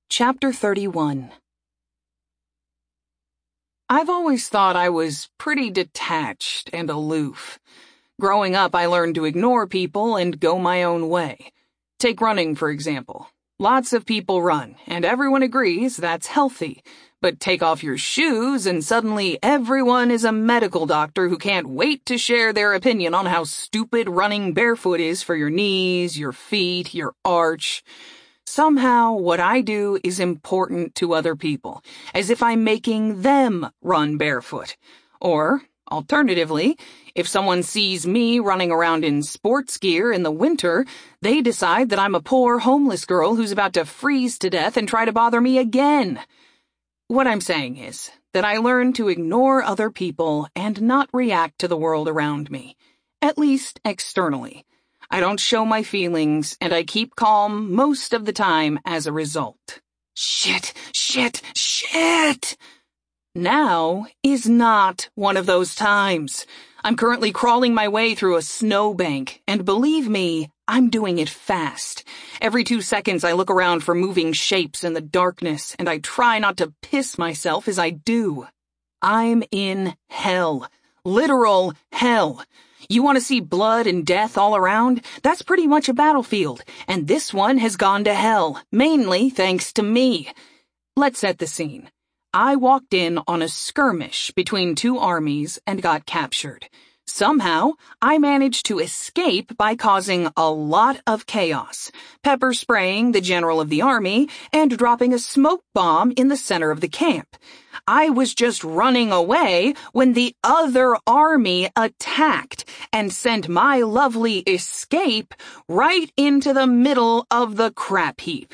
Chapter 31. I've always thought I was pretty detached and aloof. Growing up, I learned to ignore people and go my own way. Take running, for example. Lots of people run, and everyone agrees that's healthy. But take off your shoes and suddenly everyone is a medical doctor who can't wait to share their opinion on how stupid running barefoot is for your knees, your feet, your arch. Somehow, what I do is important to other people, as if I'm making them run barefoot. Or, alternatively, if someone sees me running around in sports gear in the winter, they decide that I'm a poor homeless girl who's about to freeze to death and try to bother me again. What I'm saying is that I learn to ignore other people and not react to the world around me, at least externally. I don't show my feelings, and I keep calm most of the time as a result. Shit! Now is not one of those times. I'm currently crawling my way through a snowbank, and believe me, I'm doing it fast. Every 2 seconds I look around for moving shapes in the darkness, and I try not to piss myself as I do. I'm in hell. Literal hell. You want to see blood and death all around? That's pretty much a battlefield, and this one has gone to hell, mainly thanks to me. Let's set the scene. I walked in on a skirmish between 2 armies and got captured. Somehow, I managed to escape by causing a lot of chaos, pepper spraying the general of the army and dropping a smoke bomb in the center of the camp. I was just running away when the other army attacked and sent my lovely escape right into the middle of the crap heap.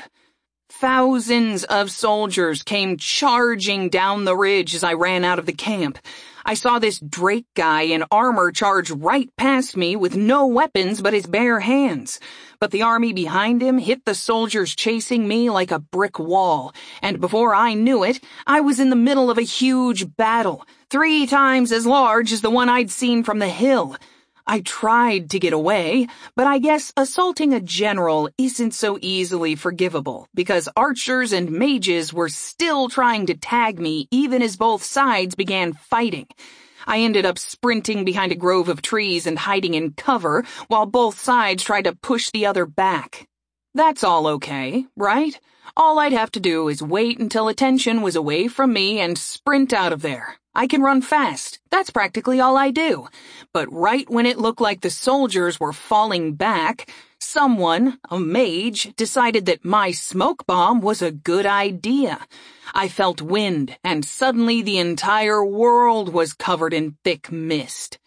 Thousands of soldiers came charging down the ridge as I ran out of the camp. I saw this Drake guy in armor charge right past me with no weapons but his bare hands. But the army behind him hit the soldiers chasing me like a brick wall, and before I knew it, I was in the middle of a huge battle, 3 times as large as the one I'd seen from the hill. I tried to get away, but I guess assaulting a general isn't so easily forgivable because archers and mages were still trying to tag me even as both sides began fighting. I ended up sprinting behind a grove of trees and hiding in cover while both sides tried to push the other back. That's all okay, right? All I'd have to do is wait until attention was away from me and sprint out of there. I can run fast. That's practically all I do. But right when it looked like the soldiers were falling back, someone, a mage, decided that my smoke bomb was a good idea. I felt wind, and suddenly the entire world was covered in thick mist.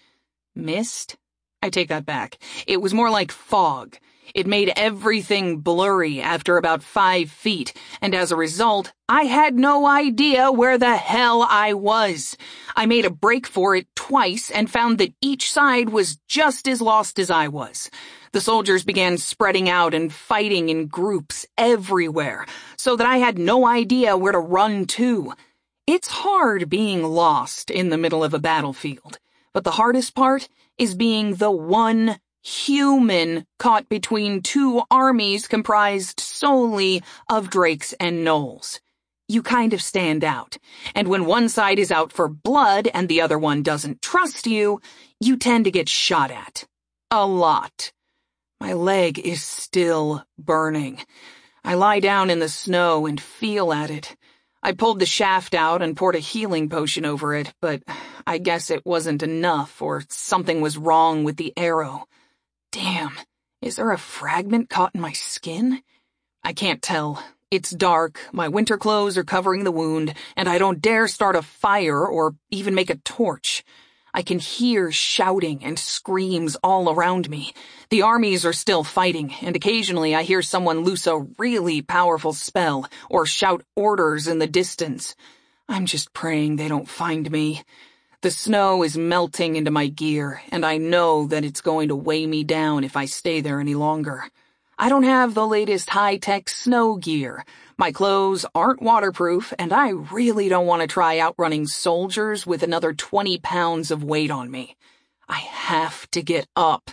Mist? I take that back. It was more like fog. It made everything blurry after about 5 feet, and as a result, I had no idea where the hell I was. I made a break for it twice and found that each side was just as lost as I was. The soldiers began spreading out and fighting in groups everywhere, so that I had no idea where to run to. It's hard being lost in the middle of a battlefield, but the hardest part is being the one human caught between 2 armies comprised solely of drakes and gnolls. You kind of stand out, and when one side is out for blood and the other one doesn't trust you, you tend to get shot at. A lot. My leg is still burning. I lie down in the snow and feel at it. I pulled the shaft out and poured a healing potion over it, but I guess it wasn't enough, or something was wrong with the arrow. Damn, is there a fragment caught in my skin? I can't tell. It's dark, my winter clothes are covering the wound, and I don't dare start a fire or even make a torch. I can hear shouting and screams all around me. The armies are still fighting, and occasionally I hear someone loose a really powerful spell or shout orders in the distance. I'm just praying they don't find me. The snow is melting into my gear, and I know that it's going to weigh me down if I stay there any longer. I don't have the latest high-tech snow gear. My clothes aren't waterproof, and I really don't want to try outrunning soldiers with another 20 pounds of weight on me. I have to get up.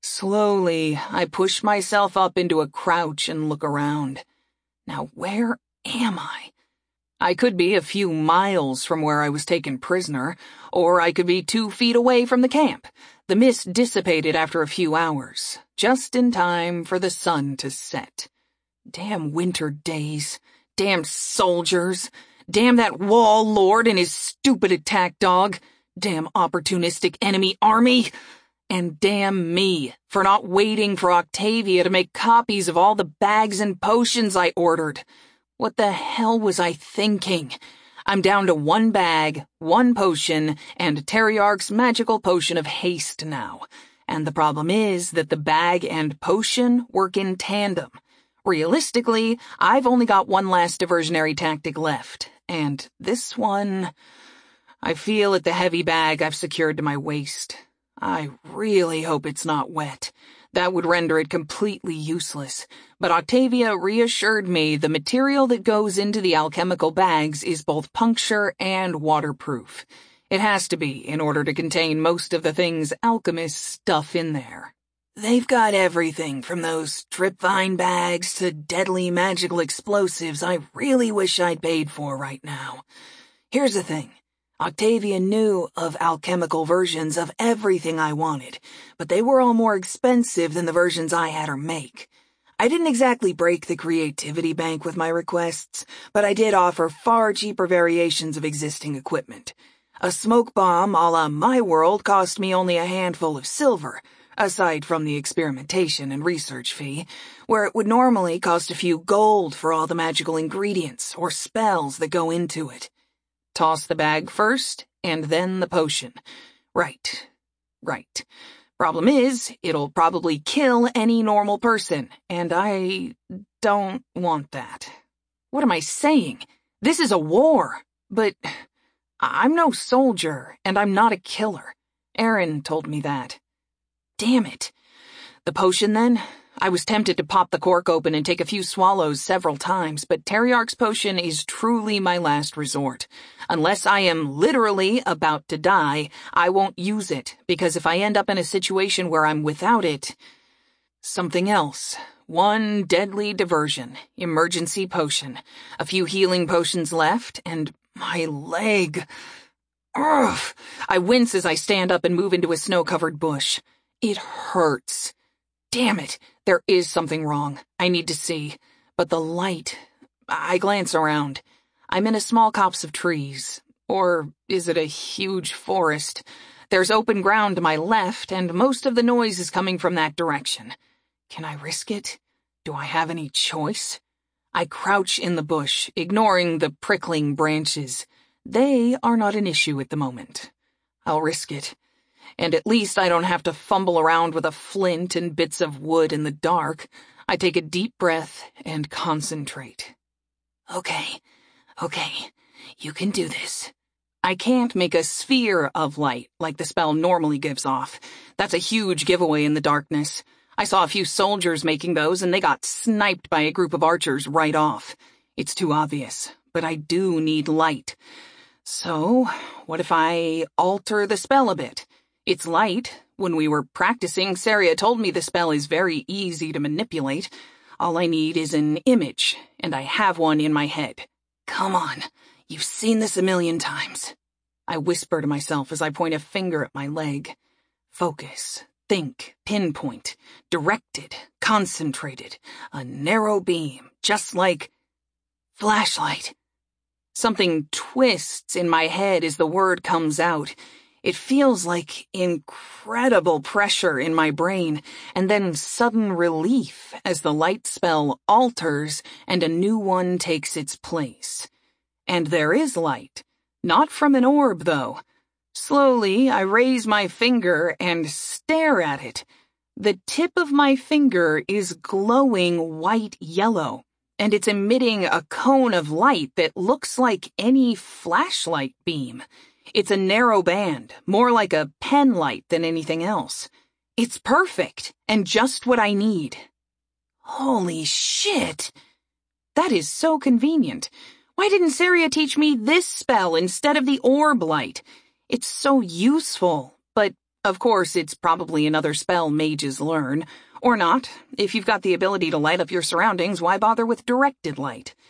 Slowly, I push myself up into a crouch and look around. Now, where am I? I could be a few miles from where I was taken prisoner, or I could be 2 feet away from the camp. The mist dissipated after a few hours, just in time for the sun to set. Damn winter days. Damn soldiers. Damn that wall lord and his stupid attack dog. Damn opportunistic enemy army. And damn me for not waiting for Octavia to make copies of all the bags and potions I ordered. What the hell was I thinking? I'm down to 1 bag, 1 potion, and Teriarch's magical potion of haste now. And the problem is that the bag and potion work in tandem. Realistically, I've only got 1 last diversionary tactic left, and this one... I feel at the heavy bag I've secured to my waist. I really hope it's not wet. That would render it completely useless, but Octavia reassured me the material that goes into the alchemical bags is both puncture and waterproof. It has to be in order to contain most of the things alchemists stuff in there. They've got everything from those tripvine bags to deadly magical explosives I really wish I'd paid for right now. Here's the thing. Octavia knew of alchemical versions of everything I wanted, but they were all more expensive than the versions I had her make. I didn't exactly break the creativity bank with my requests, but I did offer far cheaper variations of existing equipment. A smoke bomb a la My World cost me only a handful of silver, aside from the experimentation and research fee, where it would normally cost a few gold for all the magical ingredients or spells that go into it. Toss the bag first, and then the potion. Right. Problem is, it'll probably kill any normal person, and I don't want that. What am I saying? This is a war, but I'm no soldier, and I'm not a killer. Aaron told me that. Damn it. The potion, then? I was tempted to pop the cork open and take a few swallows several times, but Teriarch's potion is truly my last resort. Unless I am literally about to die, I won't use it, because if I end up in a situation where I'm without it... Something else. 1 deadly diversion, emergency potion, a few healing potions left, and my leg... Ugh! I wince as I stand up and move into a snow-covered bush. It hurts. Damn it, there is something wrong. I need to see. But the light... I glance around. I'm in a small copse of trees. Or is it a huge forest? There's open ground to my left, and most of the noise is coming from that direction. Can I risk it? Do I have any choice? I crouch in the bush, ignoring the prickling branches. They are not an issue at the moment. I'll risk it. And at least I don't have to fumble around with a flint and bits of wood in the dark. I take a deep breath and concentrate. Okay, you can do this. I can't make a sphere of light like the spell normally gives off. That's a huge giveaway in the darkness. I saw a few soldiers making those and they got sniped by a group of archers right off. It's too obvious, but I do need light. So, what if I alter the spell a bit? It's light. When we were practicing, Saria told me the spell is very easy to manipulate. All I need is an image, and I have one in my head. Come on, you've seen this a million times. I whisper to myself as I point a finger at my leg. Focus, think, pinpoint, directed, concentrated. A narrow beam, just like... flashlight. Something twists in my head as the word comes out. It feels like incredible pressure in my brain, and then sudden relief as the light spell alters and a new one takes its place. And there is light. Not from an orb, though. Slowly, I raise my finger and stare at it. The tip of my finger is glowing white-yellow, and it's emitting a cone of light that looks like any flashlight beam. It's a narrow band, more like a pen light than anything else. It's perfect, and just what I need. Holy shit! That is so convenient. Why didn't Saria teach me this spell instead of the orb light? It's so useful, but of course it's probably another spell mages learn. Or not. If you've got the ability to light up your surroundings, why bother with directed light?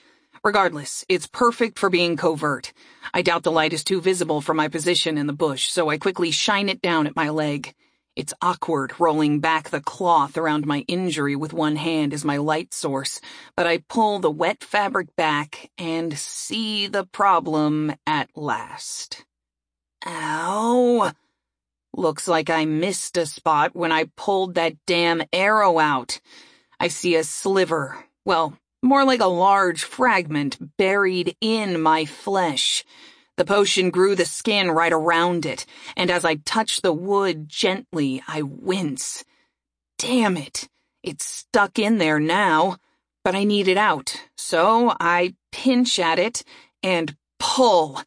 Regardless, it's perfect for being covert. I doubt the light is too visible from my position in the bush, so I quickly shine it down at my leg. It's awkward rolling back the cloth around my injury with one hand as my light source, but I pull the wet fabric back and see the problem at last. Ow! Looks like I missed a spot when I pulled that damn arrow out. I see a sliver, well, more like a large fragment buried in my flesh. The potion grew the skin right around it, and as I touch the wood gently, I wince. Damn it, it's stuck in there now, but I need it out, so I pinch at it and pull.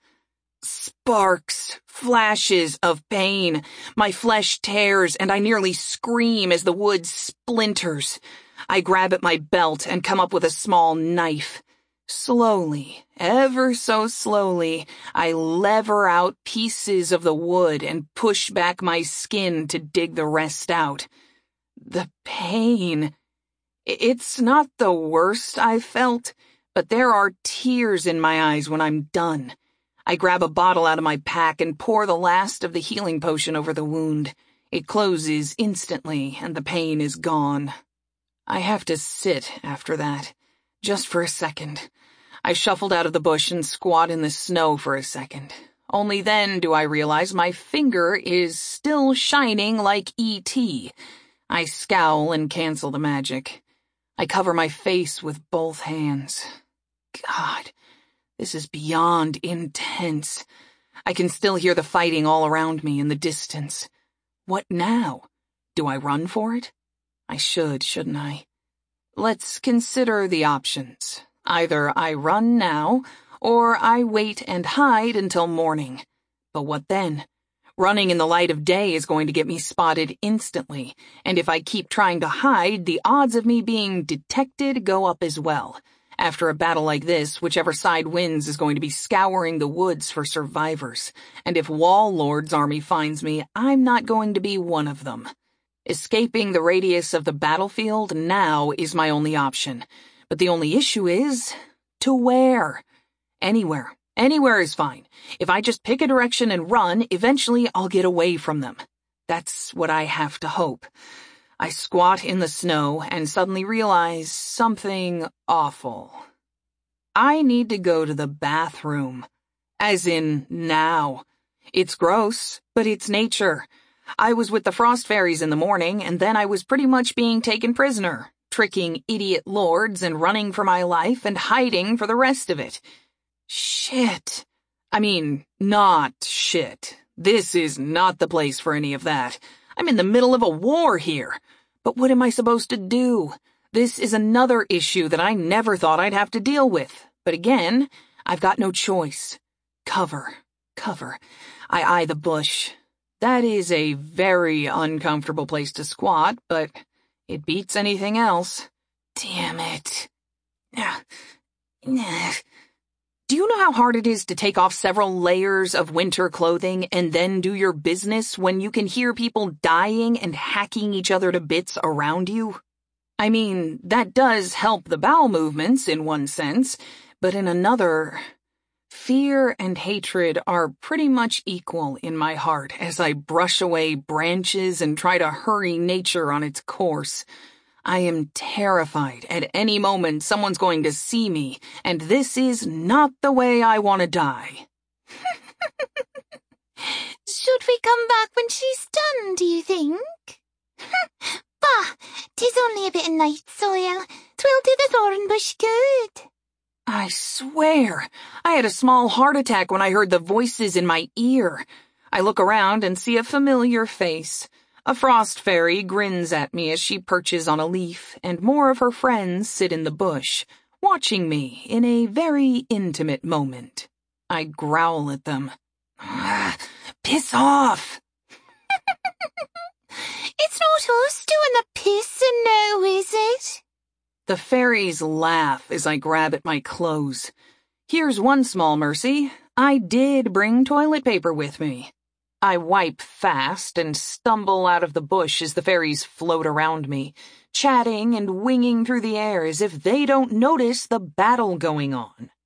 Sparks, flashes of pain. My flesh tears, and I nearly scream as the wood splinters. I grab at my belt and come up with a small knife. Slowly, ever so slowly, I lever out pieces of the wood and push back my skin to dig the rest out. The pain. It's not the worst I've felt, but there are tears in my eyes when I'm done. I grab a bottle out of my pack and pour the last of the healing potion over the wound. It closes instantly, and the pain is gone. I have to sit after that, just for a second. I shuffled out of the bush and squat in the snow for a second. Only then do I realize my finger is still shining like E.T. I scowl and cancel the magic. I cover my face with both hands. God, this is beyond intense. I can still hear the fighting all around me in the distance. What now? Do I run for it? I should, shouldn't I? Let's consider the options. Either I run now, or I wait and hide until morning. But what then? Running in the light of day is going to get me spotted instantly, and if I keep trying to hide, the odds of me being detected go up as well. After a battle like this, whichever side wins is going to be scouring the woods for survivors, and if Wall Lord's army finds me, I'm not going to be one of them. Escaping the radius of the battlefield now is my only option, but the only issue is, to where? Anywhere. Anywhere is fine. If I just pick a direction and run, eventually I'll get away from them. That's what I have to hope. I squat in the snow and suddenly realize something awful. I need to go to the bathroom. As in now. It's gross, but it's nature. I was with the frost fairies in the morning, and then I was pretty much being taken prisoner, tricking idiot lords and running for my life and hiding for the rest of it. Shit. I mean, not shit. This is not the place for any of that. I'm in the middle of a war here. But what am I supposed to do? This is another issue that I never thought I'd have to deal with. But again, I've got no choice. Cover. I eye the bush. That is a very uncomfortable place to squat, but it beats anything else. Damn it. Do you know how hard it is to take off several layers of winter clothing and then do your business when you can hear people dying and hacking each other to bits around you? I mean, that does help the bowel movements in one sense, but in another, fear and hatred are pretty much equal in my heart as I brush away branches and try to hurry nature on its course. I am terrified at any moment someone's going to see me, and this is not the way I want to die. Should we come back when she's done, do you think? Bah, 'tis only a bit of night soil. 'Twill do the thorn bush good. I swear, I had a small heart attack when I heard the voices in my ear. I look around and see a familiar face. A frost fairy grins at me as she perches on a leaf, and more of her friends sit in the bush, watching me in a very intimate moment. I growl at them. Piss off! It's not us doing the pissin' now, is it? The fairies laugh as I grab at my clothes. Here's one small mercy. I did bring toilet paper with me. I wipe fast and stumble out of the bush as the fairies float around me, chatting and winging through the air as if they don't notice the battle going on.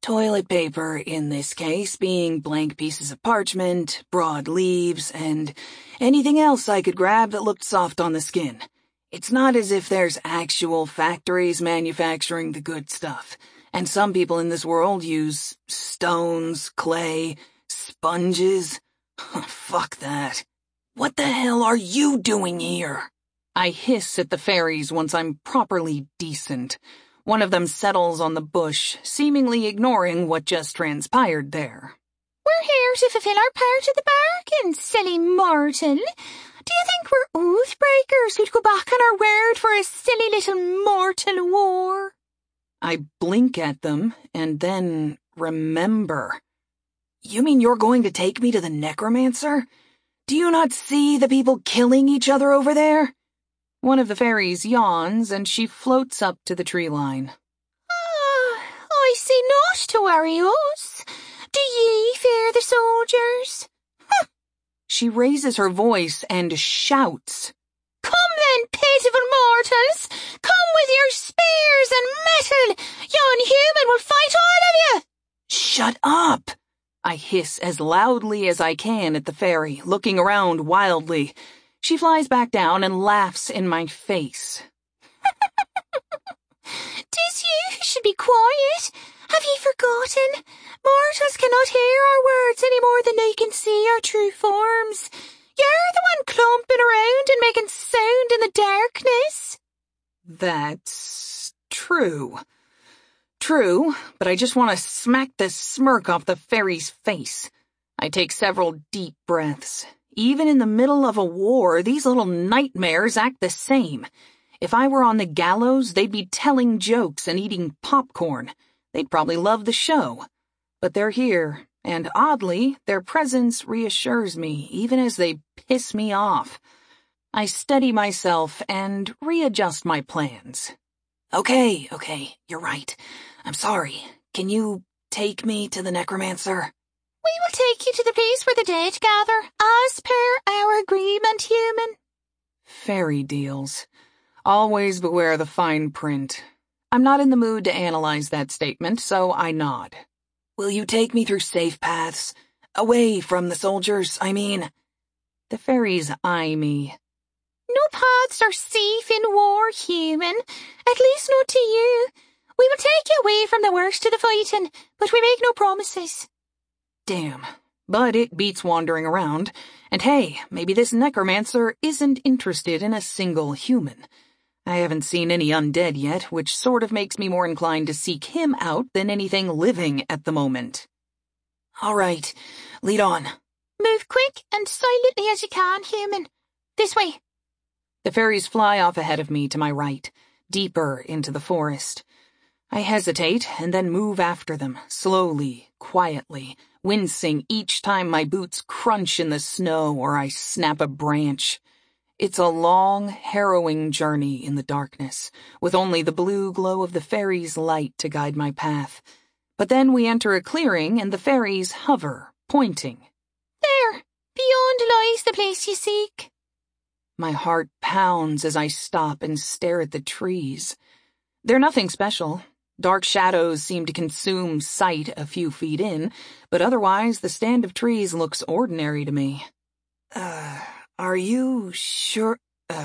Toilet paper, in this case, being blank pieces of parchment, broad leaves, and anything else I could grab that looked soft on the skin. It's not as if there's actual factories manufacturing the good stuff, and some people in this world use stones, clay, sponges. Fuck that. What the hell are you doing here? I hiss at the fairies once I'm properly decent. One of them settles on the bush, seemingly ignoring what just transpired there. We're here to fulfill our part of the bargain, silly mortal. Do you think we're oath-breakers who'd go back on our word for a silly little mortal war? I blink at them and then remember. You mean you're going to take me to the necromancer? Do you not see the people killing each other over there? One of the fairies yawns, and she floats up to the tree line. I see naught to worry us. Do ye fear the soldiers? She raises her voice and shouts. Come then, pitiful mortals! Come with your spears and metal! Yon human will fight all of you! Shut up! I hiss as loudly as I can at the fairy, looking around wildly. She flies back down and laughs in my face. 'Tis you who should be quiet. Have ye forgotten? Mortals cannot hear our words any more than they can see our true forms. You're the one clumping around and making sound in the darkness. That's true. True, but I just want to smack this smirk off the fairy's face. I take several deep breaths. Even in the middle of a war, these little nightmares act the same. If I were on the gallows, they'd be telling jokes and eating popcorn. They'd probably love the show. But they're here, and oddly, their presence reassures me, even as they piss me off. I steady myself and readjust my plans. Okay, you're right. I'm sorry. Can you take me to the necromancer? We will take you to the place where the dead gather, as per our agreement, human. Fairy deals. Always beware the fine print. I'm not in the mood to analyze that statement, so I nod. Will you take me through safe paths? Away from the soldiers, I mean. The fairies eye me. No paths are safe in war, human. At least not to you. We will take you away from the worst of the fighting, but we make no promises. Damn, but it beats wandering around. And hey, maybe this necromancer isn't interested in a single human. I haven't seen any undead yet, which sort of makes me more inclined to seek him out than anything living at the moment. All right, lead on. Move quick and silently as you can, human. This way. The fairies fly off ahead of me to my right, deeper into the forest. I hesitate and then move after them, slowly, quietly, wincing each time my boots crunch in the snow or I snap a branch. It's a long, harrowing journey in the darkness, with only the blue glow of the fairies' light to guide my path. But then we enter a clearing and the fairies hover, pointing. There, beyond lies the place you seek. My heart pounds as I stop and stare at the trees. They're nothing special. Dark shadows seem to consume sight a few feet in, but otherwise the stand of trees looks ordinary to me. Are you sure?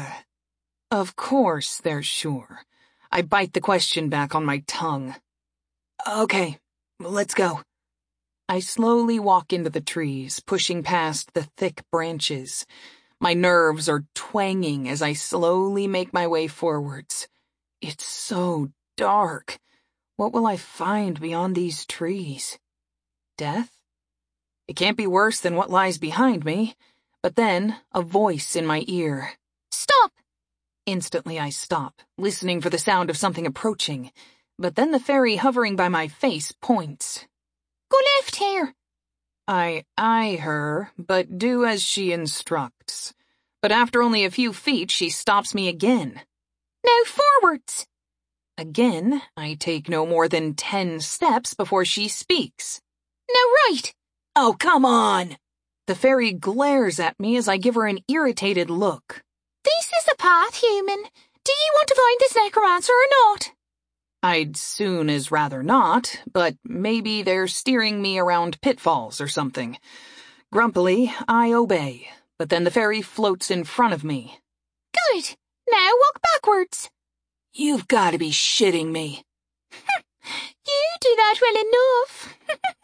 Of course they're sure. I bite the question back on my tongue. Okay, let's go. I slowly walk into the trees, pushing past the thick branches. My nerves are twanging as I slowly make my way forwards. It's so dark. What will I find beyond these trees? Death? It can't be worse than what lies behind me. But then, a voice in my ear. Stop! Instantly I stop, listening for the sound of something approaching. But then the fairy hovering by my face points. Go left here. I eye her, but do as she instructs. But after only a few feet, she stops me again. Now forwards. Again, I take no more than 10 steps before she speaks. Now right. Oh, come on! The fairy glares at me as I give her an irritated look. This is the path, human. Do you want to find this necromancer or not? I'd soon as rather not, but maybe they're steering me around pitfalls or something. Grumpily, I obey, but then the fairy floats in front of me. Good. Now walk backwards. You've got to be shitting me. You do that well enough.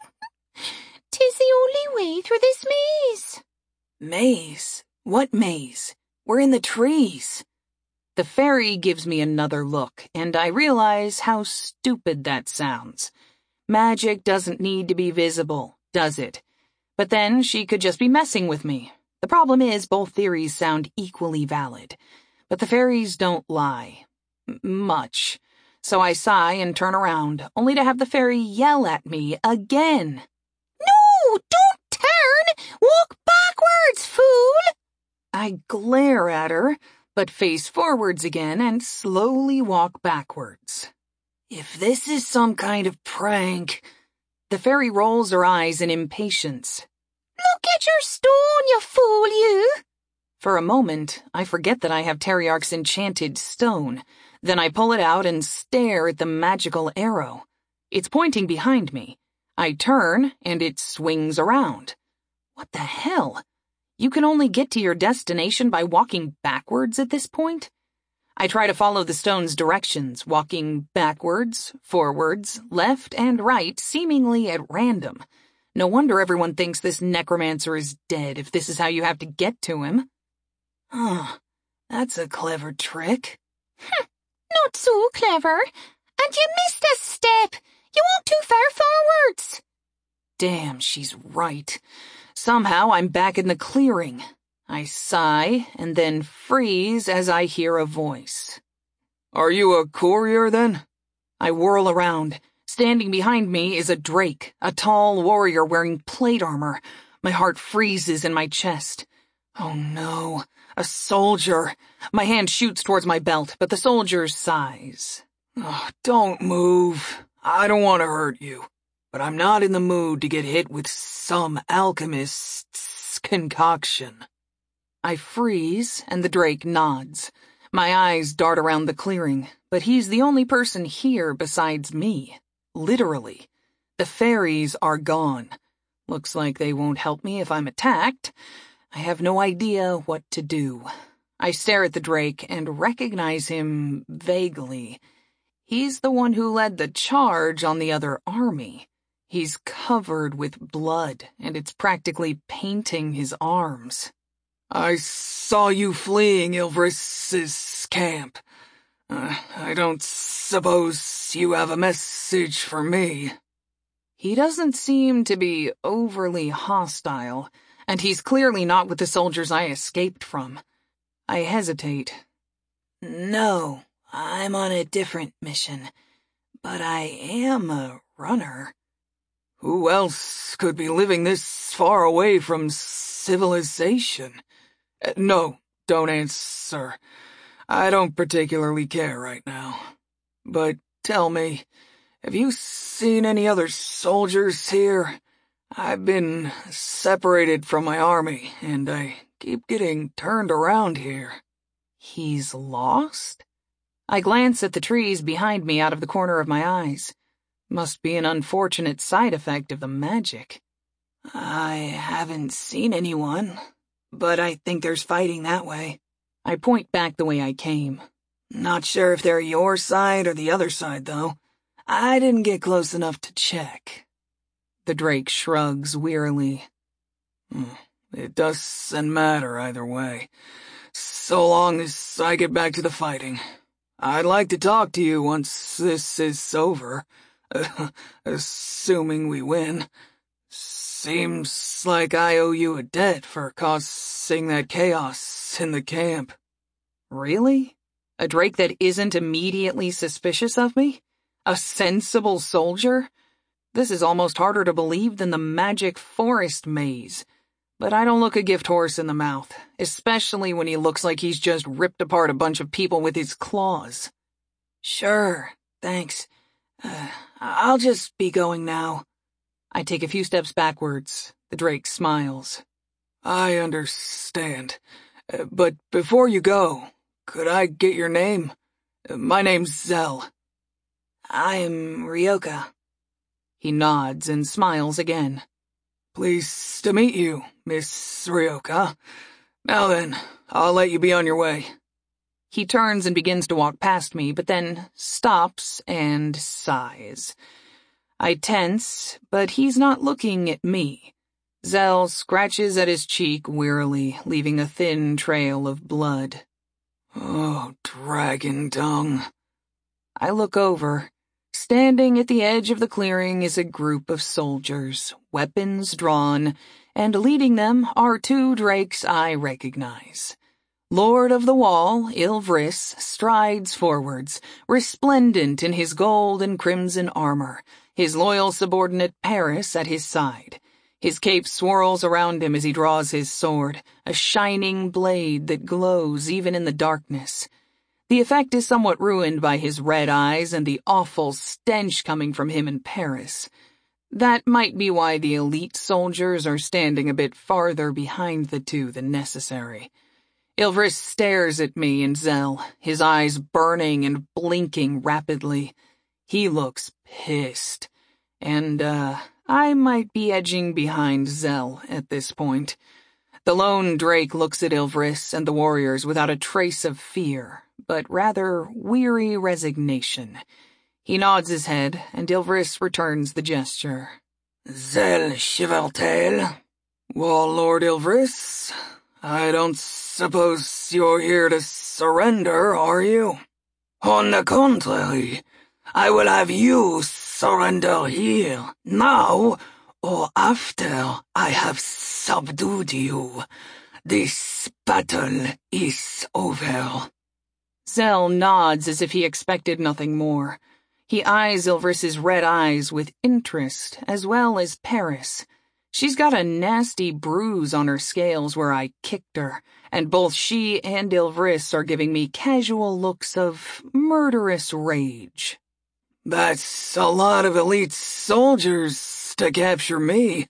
'Tis the only way through this maze. Maze? What maze? We're in the trees. The fairy gives me another look, and I realize how stupid that sounds. Magic doesn't need to be visible, does it? But then she could just be messing with me. The problem is both theories sound equally valid. But the fairies don't lie. Much. So I sigh and turn around, only to have the fairy yell at me again. No, don't turn! Walk backwards, fool! I glare at her, but face forwards again and slowly walk backwards. If this is some kind of prank... The fairy rolls her eyes in impatience. Look at your stone, you fool, you! For a moment, I forget that I have Teriarch's enchanted stone. Then I pull it out and stare at the magical arrow. It's pointing behind me. I turn, and it swings around. What the hell? You can only get to your destination by walking backwards at this point? I try to follow the stone's directions, walking backwards, forwards, left, and right, seemingly at random. No wonder everyone thinks this necromancer is dead if this is how you have to get to him. That's a clever trick. Not so clever. And you missed a step. You walked too far forwards. Damn, she's right. Somehow I'm back in the clearing. I sigh and then freeze as I hear a voice. Are you a courier then? I whirl around. Standing behind me is a drake, a tall warrior wearing plate armor. My heart freezes in my chest. Oh no, a soldier. My hand shoots towards my belt, but the soldier sighs. Oh, don't move. I don't want to hurt you, but I'm not in the mood to get hit with some alchemist's concoction. I freeze, and the drake nods. My eyes dart around the clearing, but he's the only person here besides me. Literally. The fairies are gone. Looks like they won't help me if I'm attacked. I have no idea what to do. I stare at the drake and recognize him vaguely. He's the one who led the charge on the other army. He's covered with blood, and it's practically painting his arms. I saw you fleeing Ilvris's camp. I don't suppose you have a message for me. He doesn't seem to be overly hostile, and he's clearly not with the soldiers I escaped from. I hesitate. No, I'm on a different mission, but I am a runner. Who else could be living this far away from civilization? No, don't answer. I don't particularly care right now. But tell me, have you seen any other soldiers here? I've been separated from my army, and I keep getting turned around here. He's lost? I glance at the trees behind me out of the corner of my eyes. Must be an unfortunate side effect of the magic. I haven't seen anyone, but I think there's fighting that way. I point back the way I came. Not sure if they're your side or the other side, though. I didn't get close enough to check. The drake shrugs wearily. It doesn't matter either way, so long as I get back to the fighting. I'd like to talk to you once this is over, assuming we win. Seems like I owe you a debt for causing that chaos in the camp. Really? A drake that isn't immediately suspicious of me? A sensible soldier? This is almost harder to believe than the magic forest maze. But I don't look a gift horse in the mouth, especially when he looks like he's just ripped apart a bunch of people with his claws. Sure, thanks. I'll just be going now. I take a few steps backwards. The drake smiles. I understand. But before you go, could I get your name? My name's Zell. I'm Ryoka. He nods and smiles again. Pleased to meet you, Miss Ryoka. Now then, I'll let you be on your way. He turns and begins to walk past me, but then stops and sighs. I tense, but he's not looking at me. Zell scratches at his cheek wearily, leaving a thin trail of blood. Oh, dragon dung. I look over. Standing at the edge of the clearing is a group of soldiers, weapons drawn, and leading them are two drakes I recognize. Lord of the Wall, Ilvris, strides forwards, resplendent in his gold and crimson armor, his loyal subordinate Paris at his side. His cape swirls around him as he draws his sword, a shining blade that glows even in the darkness. The effect is somewhat ruined by his red eyes and the awful stench coming from him and Paris. That might be why the elite soldiers are standing a bit farther behind the two than necessary. Ilvris stares at me and Zell, his eyes burning and blinking rapidly. He looks pissed. And, I might be edging behind Zell at this point. The lone drake looks at Ilvris and the warriors without a trace of fear, but rather weary resignation. He nods his head, and Ilvris returns the gesture. Zell Chivaltail? Well, Lord Ilvris, I don't suppose you're here to surrender, are you? On the contrary, I will have you surrender here, now, or after I have subdued you. This battle is over. Zell nods as if he expected nothing more. He eyes Ilvris's red eyes with interest, as well as Paris. She's got a nasty bruise on her scales where I kicked her, and both she and Ilvris are giving me casual looks of murderous rage. That's a lot of elite soldiers to capture me.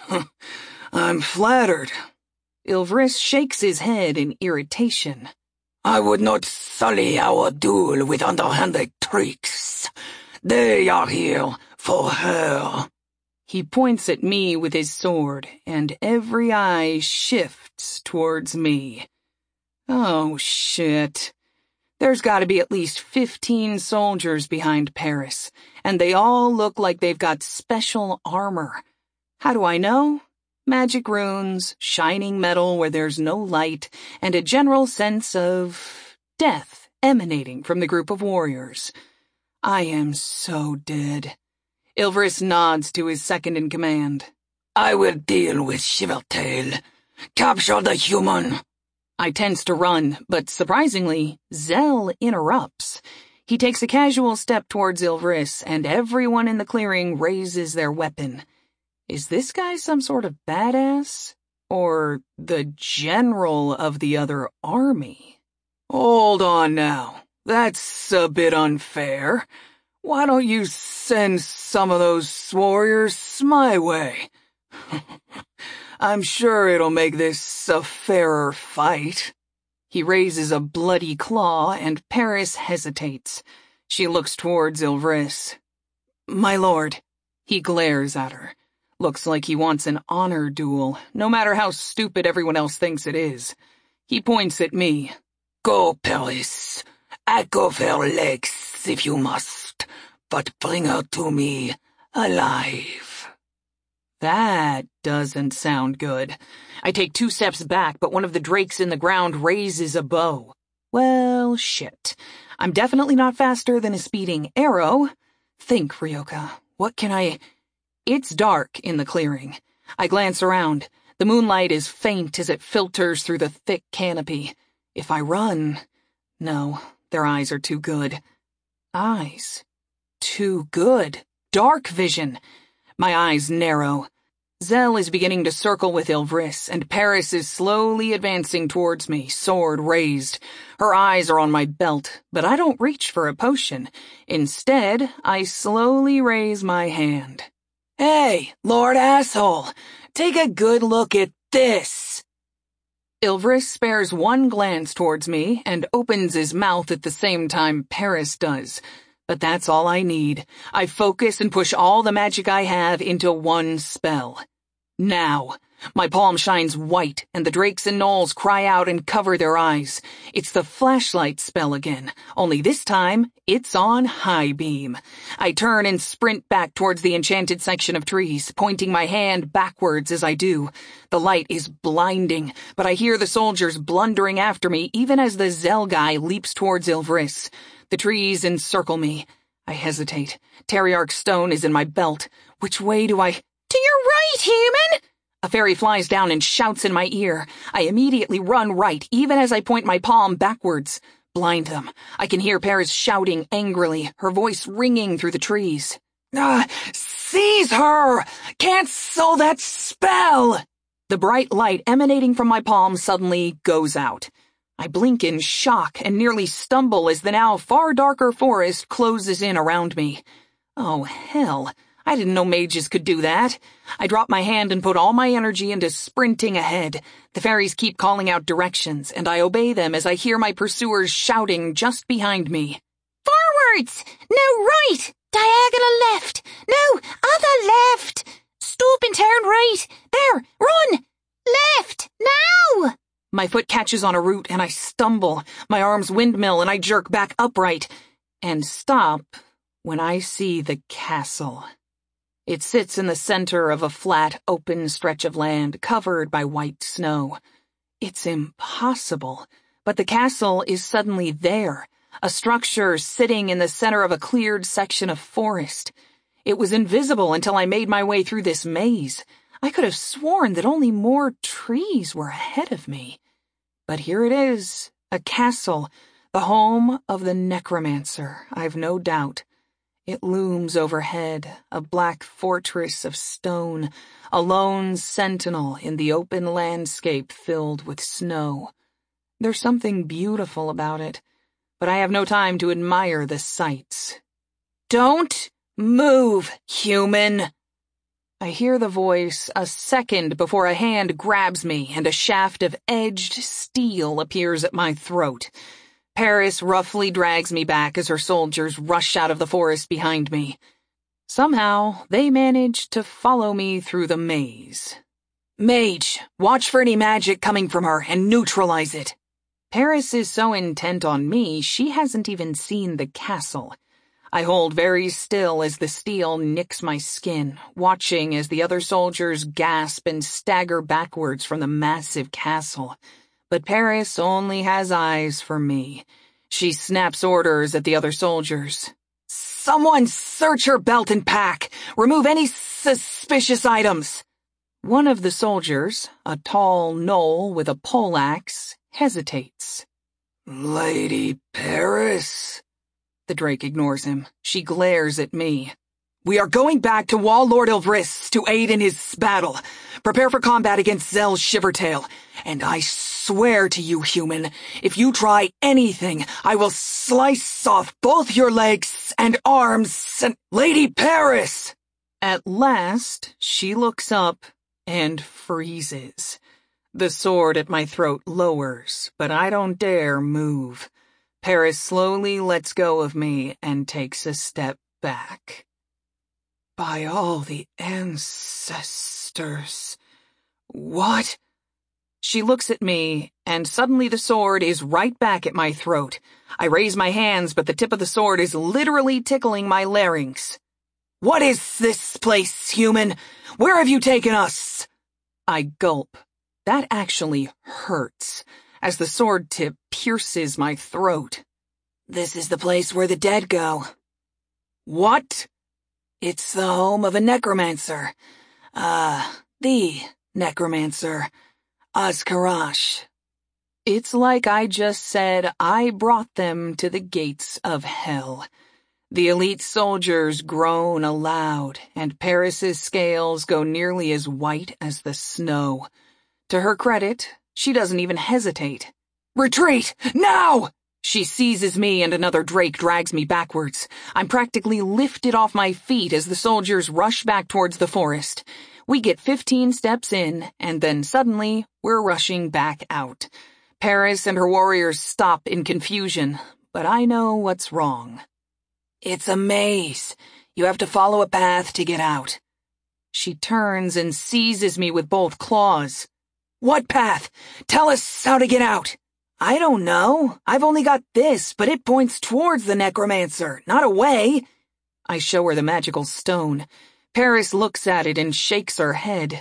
I'm flattered. Ilvris shakes his head in irritation. I would not sully our duel with underhanded tricks. They are here for her. He points at me with his sword, and every eye shifts towards me. Oh, shit. There's got to be at least 15 soldiers behind Paris, and they all look like they've got special armor. How do I know? Magic runes, shining metal where there's no light, and a general sense of death emanating from the group of warriors. I am so dead. Ilvris nods to his second-in-command. I will deal with Chivaltail. Capture the human. I tense to run, but surprisingly, Zell interrupts. He takes a casual step towards Ilvris, and everyone in the clearing raises their weapon. Is this guy some sort of badass? Or the general of the other army? Hold on now. That's a bit unfair. Why don't you send some of those warriors my way? I'm sure it'll make this a fairer fight. He raises a bloody claw, and Paris hesitates. She looks towards Ilvris. My lord. He glares at her. Looks like he wants an honor duel, no matter how stupid everyone else thinks it is. He points at me. Go, Paris. Hack off her legs if you must, but bring her to me alive. That doesn't sound good. I take 2 steps back, but one of the drakes in the ground raises a bow. Well, shit. I'm definitely not faster than a speeding arrow. Think, Ryoka. What can I... It's dark in the clearing. I glance around. The moonlight is faint as it filters through the thick canopy. If I run... No, their eyes are too good. Eyes. Too good. Dark vision. My eyes narrow. Zell is beginning to circle with Ilvris, and Paris is slowly advancing towards me, sword raised. Her eyes are on my belt, but I don't reach for a potion. Instead, I slowly raise my hand. Hey, Lord Asshole, take a good look at this. Ilvris spares one glance towards me and opens his mouth at the same time Paris does. But that's all I need. I focus and push all the magic I have into one spell. Now. My palm shines white, and the drakes and gnolls cry out and cover their eyes. It's the flashlight spell again, only this time, it's on high beam. I turn and sprint back towards the enchanted section of trees, pointing my hand backwards as I do. The light is blinding, but I hear the soldiers blundering after me even as the Zelgai leaps towards Ilvris. The trees encircle me. I hesitate. Teriarch stone is in my belt. Which way do I— To your right, human! A fairy flies down and shouts in my ear. I immediately run right, even as I point my palm backwards. Blind them. I can hear Paris shouting angrily, her voice ringing through the trees. Seize her! Cancel that spell! The bright light emanating from my palm suddenly goes out. I blink in shock and nearly stumble as the now far darker forest closes in around me. Oh, hell. I didn't know mages could do that. I drop my hand and put all my energy into sprinting ahead. The fairies keep calling out directions, and I obey them as I hear my pursuers shouting just behind me. Forwards! Now right! Diagonal left! No, other left! Stop and turn right! There! Run! Left! Now! My foot catches on a root, and I stumble. My arms windmill, and I jerk back upright. And stop when I see the castle. It sits in the center of a flat, open stretch of land covered by white snow. It's impossible, but the castle is suddenly there, a structure sitting in the center of a cleared section of forest. It was invisible until I made my way through this maze. I could have sworn that only more trees were ahead of me. But here it is, a castle, the home of the necromancer, I've no doubt. It looms overhead, a black fortress of stone, a lone sentinel in the open landscape filled with snow. There's something beautiful about it, but I have no time to admire the sights. Don't move, human! I hear the voice a second before a hand grabs me and a shaft of edged steel appears at my throat. Paris roughly drags me back as her soldiers rush out of the forest behind me. Somehow, they manage to follow me through the maze. Mage, watch for any magic coming from her and neutralize it. Paris is so intent on me, she hasn't even seen the castle. I hold very still as the steel nicks my skin, watching as the other soldiers gasp and stagger backwards from the massive castle. But Paris only has eyes for me. She snaps orders at the other soldiers. Someone search her belt and pack! Remove any suspicious items! One of the soldiers, a tall gnoll with a poleaxe, hesitates. Lady Paris? The drake ignores him. She glares at me. We are going back to Wall Lord Ilvris to aid in his battle. Prepare for combat against Zell Shivertail. And I swear to you, human, if you try anything, I will slice off both your legs and arms and— Lady Paris! At last, she looks up and freezes. The sword at my throat lowers, but I don't dare move. Paris slowly lets go of me and takes a step back. By all the ancestors. What? She looks at me, and suddenly the sword is right back at my throat. I raise my hands, but the tip of the sword is literally tickling my larynx. What is this place, human? Where have you taken us? I gulp. That actually hurts, as the sword tip pierces my throat. This is the place where the dead go. What? It's the home of a necromancer. The necromancer. Azkarash. It's like I just said I brought them to the gates of hell. The elite soldiers groan aloud, and Paris's scales go nearly as white as the snow. To her credit, she doesn't even hesitate. Retreat! Now! She seizes me and another drake drags me backwards. I'm practically lifted off my feet as the soldiers rush back towards the forest. We get 15 steps in, and then suddenly, we're rushing back out. Paris and her warriors stop in confusion, but I know what's wrong. It's a maze. You have to follow a path to get out. She turns and seizes me with both claws. What path? Tell us how to get out. I don't know. I've only got this, but it points towards the necromancer, not away. I show her the magical stone. Paris looks at it and shakes her head.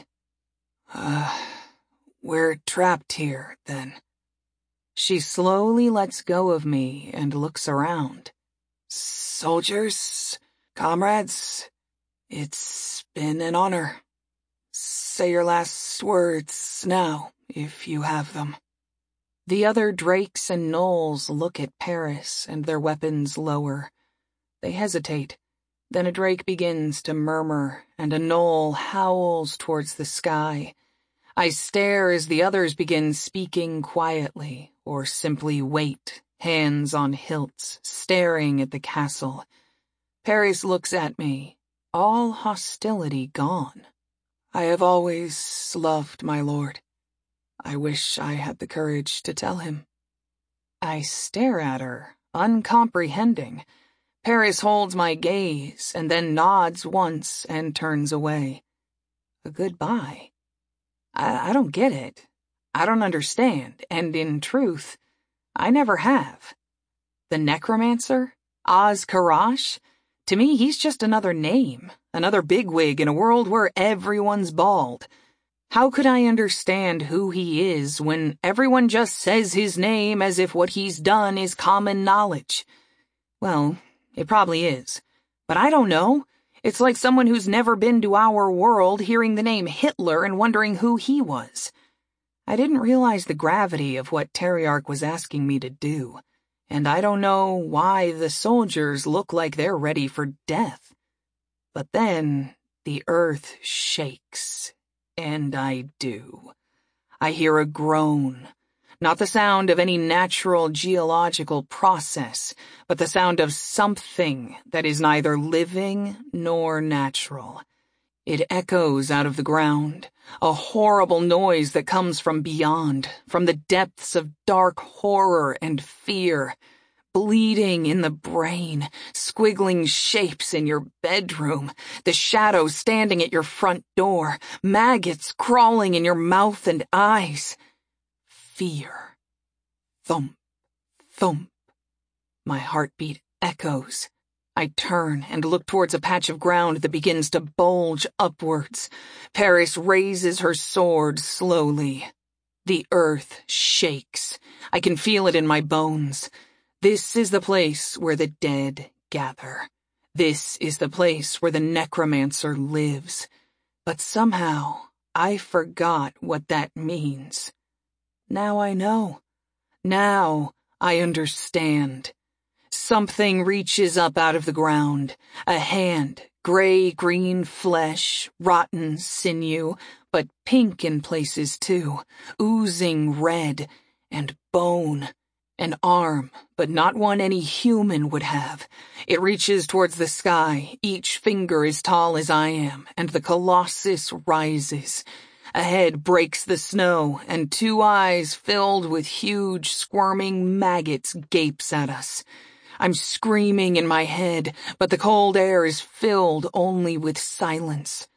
We're trapped here, then. She slowly lets go of me and looks around. Soldiers, comrades, it's been an honor. Say your last words now, if you have them. The other drakes and gnolls look at Paris and their weapons lower. They hesitate. Then a drake begins to murmur, and a gnoll howls towards the sky. I stare as the others begin speaking quietly, or simply wait, hands on hilts, staring at the castle. Paris looks at me, all hostility gone. I have always loved my lord. I wish I had the courage to tell him. I stare at her, uncomprehending. Paris holds my gaze and then nods once and turns away. A goodbye. I don't get it. I don't understand, and in truth, I never have. The necromancer? Oz-Karash? To me, he's just another name, another bigwig in a world where everyone's bald. How could I understand who he is when everyone just says his name as if what he's done is common knowledge? Well, it probably is. But I don't know. It's like someone who's never been to our world hearing the name Hitler and wondering who he was. I didn't realize the gravity of what Teriarch was asking me to do, and I don't know why the soldiers look like they're ready for death. But then the earth shakes, and I do. I hear a groan. Not the sound of any natural geological process, but the sound of something that is neither living nor natural. It echoes out of the ground, a horrible noise that comes from beyond, from the depths of dark horror and fear. Bleeding in the brain, squiggling shapes in your bedroom, the shadows standing at your front door, maggots crawling in your mouth and eyes. Fear. Thump, thump. My heartbeat echoes. I turn and look towards a patch of ground that begins to bulge upwards. Paris raises her sword slowly. The earth shakes. I can feel it in my bones. This is the place where the dead gather. This is the place where the necromancer lives. But somehow, I forgot what that means. Now I know. Now I understand. Something reaches up out of the ground. A hand, gray-green flesh, rotten sinew, but pink in places too, oozing red, and bone. An arm, but not one any human would have. It reaches towards the sky, each finger as tall as I am, and the colossus rises. A head breaks the snow, and two eyes filled with huge, squirming maggots gapes at us. I'm screaming in my head, but the cold air is filled only with silence.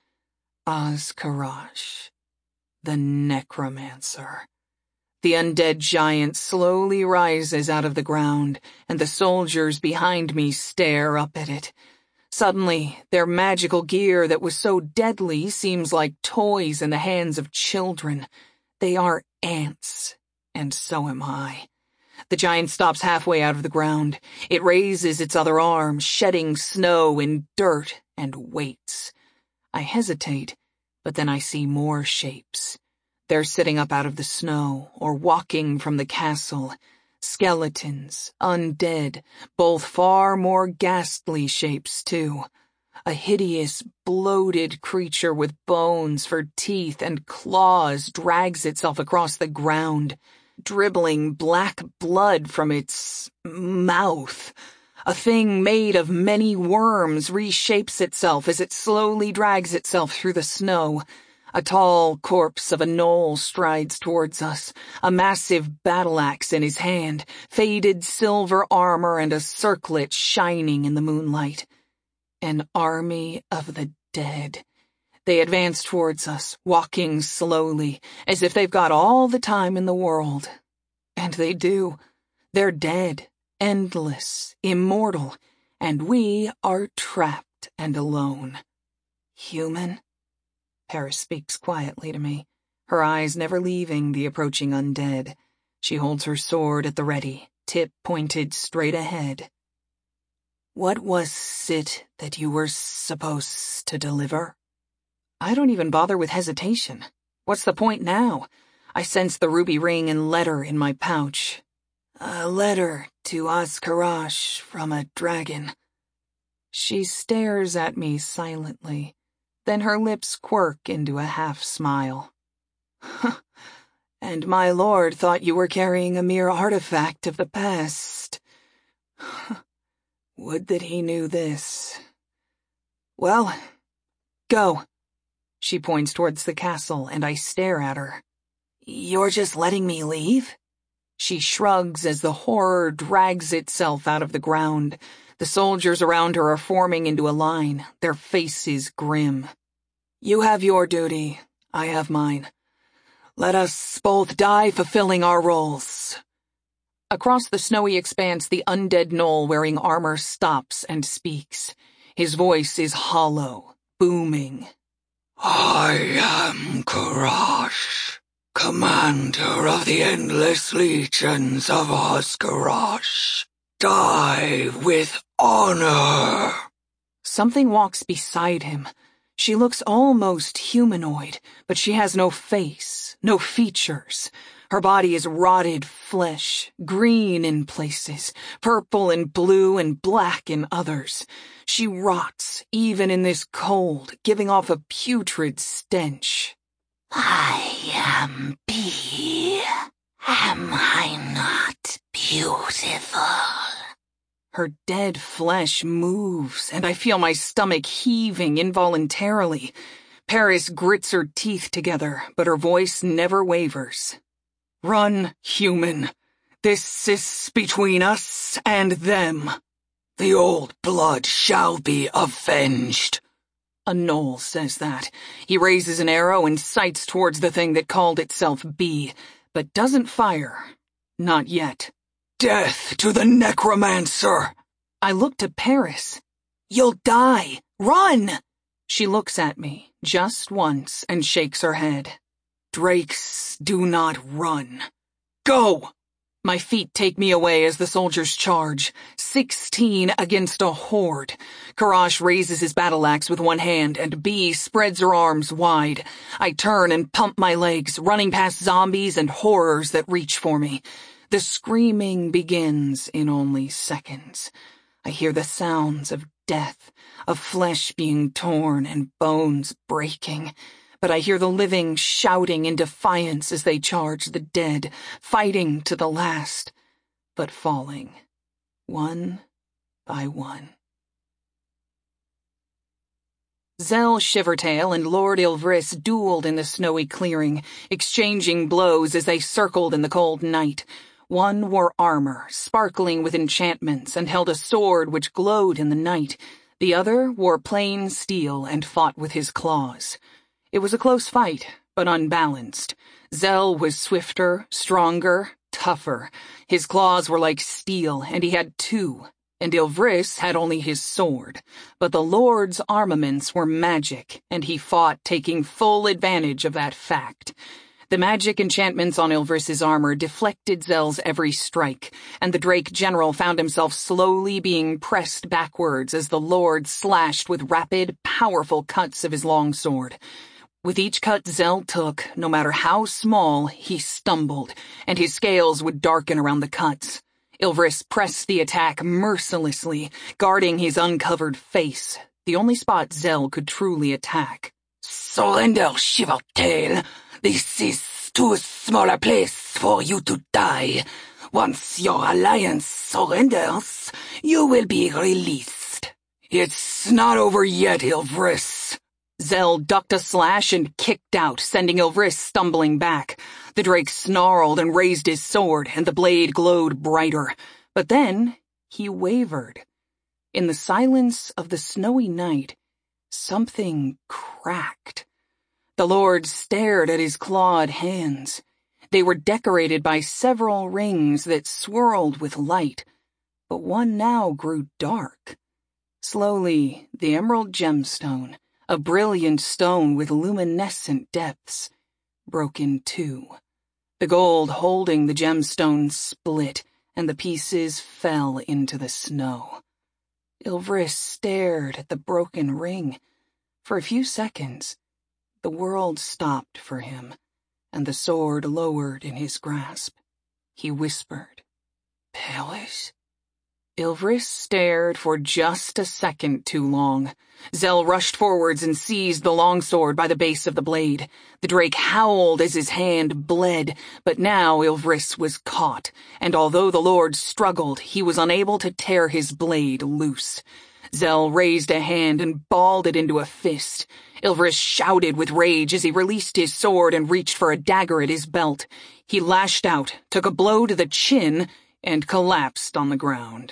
Oz-Karash, the necromancer. The undead giant slowly rises out of the ground, and the soldiers behind me stare up at it. Suddenly, their magical gear that was so deadly seems like toys in the hands of children. They are ants, and so am I. The giant stops halfway out of the ground. It raises its other arm, shedding snow and dirt, and waits. I hesitate, but then I see more shapes. They're sitting up out of the snow, or walking from the castle. Skeletons, undead, both far more ghastly shapes, too. A hideous, bloated creature with bones for teeth and claws drags itself across the ground, dribbling black blood from its mouth. A thing made of many worms reshapes itself as it slowly drags itself through the snow. A tall corpse of a gnoll strides towards us, a massive battle-axe in his hand, faded silver armor and a circlet shining in the moonlight. An army of the dead. They advance towards us, walking slowly, as if they've got all the time in the world. And they do. They're dead, endless, immortal, and we are trapped and alone. Human? Paris speaks quietly to me, her eyes never leaving the approaching undead. She holds her sword at the ready, tip pointed straight ahead. What was it that you were supposed to deliver? I don't even bother with hesitation. What's the point now? I sense the ruby ring and letter in my pouch. A letter to Oz-Karash from a dragon. She stares at me silently. Then her lips quirk into a half-smile. And my lord thought you were carrying a mere artifact of the past. Would that he knew this. Well, go. She points towards the castle, and I stare at her. You're just letting me leave? She shrugs as the horror drags itself out of the ground. The soldiers around her are forming into a line, their faces grim. You have your duty, I have mine. Let us both die fulfilling our roles. Across the snowy expanse, the undead gnoll wearing armor stops and speaks. His voice is hollow, booming. I am Karash, commander of the endless legions of Oz-Karash. Die with honor. Something walks beside him. She looks almost humanoid, but she has no face, no features. Her body is rotted flesh, green in places, purple and blue and black in others. She rots, even in this cold, giving off a putrid stench. I am B. Am I not beautiful? Her dead flesh moves, and I feel my stomach heaving involuntarily. Paris grits her teeth together, but her voice never wavers. Run, human. This is between us and them. The old blood shall be avenged. A gnoll says that. He raises an arrow and sights towards the thing that called itself B, but doesn't fire. Not yet. Death to the necromancer! I look to Paris. You'll die. Run! She looks at me, just once, and shakes her head. Drakes do not run. Go! My feet take me away as the soldiers charge. 16 against a horde. Karash raises his battle-axe with one hand, and B spreads her arms wide. I turn and pump my legs, running past zombies and horrors that reach for me. The screaming begins in only seconds. I hear the sounds of death, of flesh being torn and bones breaking. But I hear the living shouting in defiance as they charge the dead, fighting to the last, but falling, one by one. Zell Shivertail and Lord Ilvris dueled in the snowy clearing, exchanging blows as they circled in the cold night. One wore armor, sparkling with enchantments, and held a sword which glowed in the night. The other wore plain steel and fought with his claws. It was a close fight, but unbalanced. Zell was swifter, stronger, tougher. His claws were like steel, and he had two, and Ilvris had only his sword. But the Lord's armaments were magic, and he fought taking full advantage of that fact. The magic enchantments on Ilvris's armor deflected Zell's every strike, and the Drake General found himself slowly being pressed backwards as the Lord slashed with rapid, powerful cuts of his longsword. With each cut Zell took, no matter how small, he stumbled, and his scales would darken around the cuts. Ilvris pressed the attack mercilessly, guarding his uncovered face, the only spot Zell could truly attack. Surrender, Shivertail! This is too small a place for you to die. Once your alliance surrenders, you will be released. It's not over yet, Ilvris. Zell ducked a slash and kicked out, sending Ilvris stumbling back. The drake snarled and raised his sword, and the blade glowed brighter. But then he wavered. In the silence of the snowy night, something cracked. The Lord stared at his clawed hands. They were decorated by several rings that swirled with light, but one now grew dark. Slowly, the emerald gemstone, a brilliant stone with luminescent depths, broke in two. The gold holding the gemstone split, and the pieces fell into the snow. Ilvris stared at the broken ring. For a few seconds, the world stopped for him, and the sword lowered in his grasp. He whispered, "Palace?" Ilvris stared for just a second too long. Zell rushed forwards and seized the longsword by the base of the blade. The drake howled as his hand bled, but now Ilvris was caught, and although the Lord struggled, he was unable to tear his blade loose. Zell raised a hand and balled it into a fist. Ilvris shouted with rage as he released his sword and reached for a dagger at his belt. He lashed out, took a blow to the chin, and collapsed on the ground.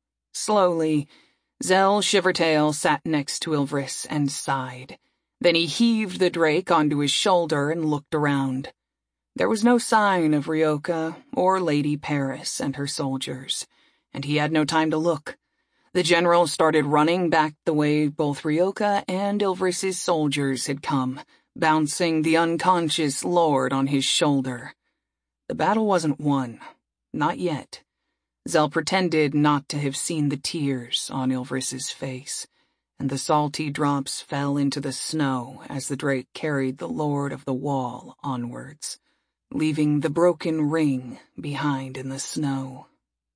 Slowly, Zell Shivertail sat next to Ilvris and sighed. Then he heaved the drake onto his shoulder and looked around. There was no sign of Ryoka or Lady Paris and her soldiers, and he had no time to look. The general started running back the way both Ryoka and Ilvris's soldiers had come, bouncing the unconscious lord on his shoulder. The battle wasn't won. Not yet. Zell pretended not to have seen the tears on Ilvris's face, and the salty drops fell into the snow as the drake carried the Lord of the Wall onwards, leaving the broken ring behind in the snow.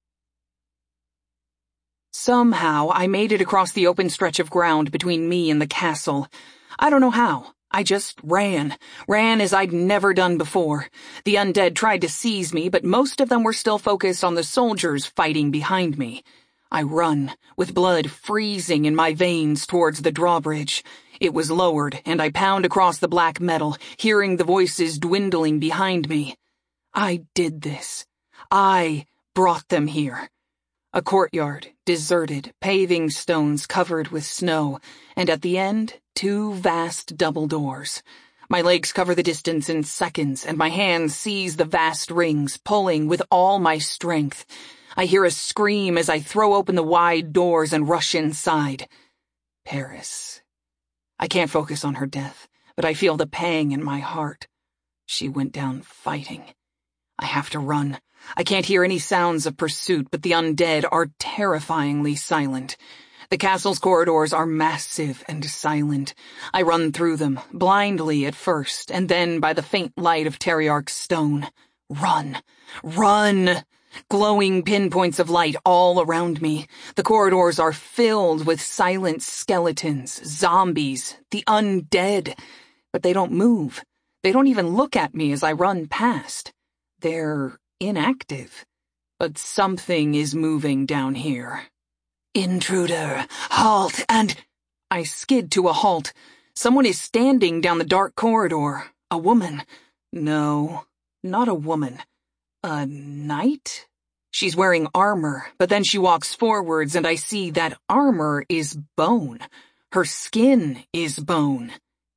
Somehow, I made it across the open stretch of ground between me and the castle. I don't know how. I just ran as I'd never done before. The undead tried to seize me, but most of them were still focused on the soldiers fighting behind me. I run, with blood freezing in my veins towards the drawbridge. It was lowered, and I pound across the black metal, hearing the voices dwindling behind me. I did this. I brought them here. A courtyard, deserted, paving stones covered with snow, and at the end, 2 vast double doors. My legs cover the distance in seconds, and my hands seize the vast rings, pulling with all my strength. I hear a scream as I throw open the wide doors and rush inside. Paris. I can't focus on her death, but I feel the pang in my heart. She went down fighting. I have to run. I can't hear any sounds of pursuit, but the undead are terrifyingly silent. The castle's corridors are massive and silent. I run through them, blindly at first, and then by the faint light of Teriarch's stone. Run! Run! Glowing pinpoints of light all around me. The corridors are filled with silent skeletons, zombies, the undead. But they don't move. They don't even look at me as I run past. They're inactive. But something is moving down here. Intruder, halt, and... I skid to a halt. Someone is standing down the dark corridor. A woman. No, not a woman. A knight? She's wearing armor, but then she walks forwards and I see that armor is bone. Her skin is bone.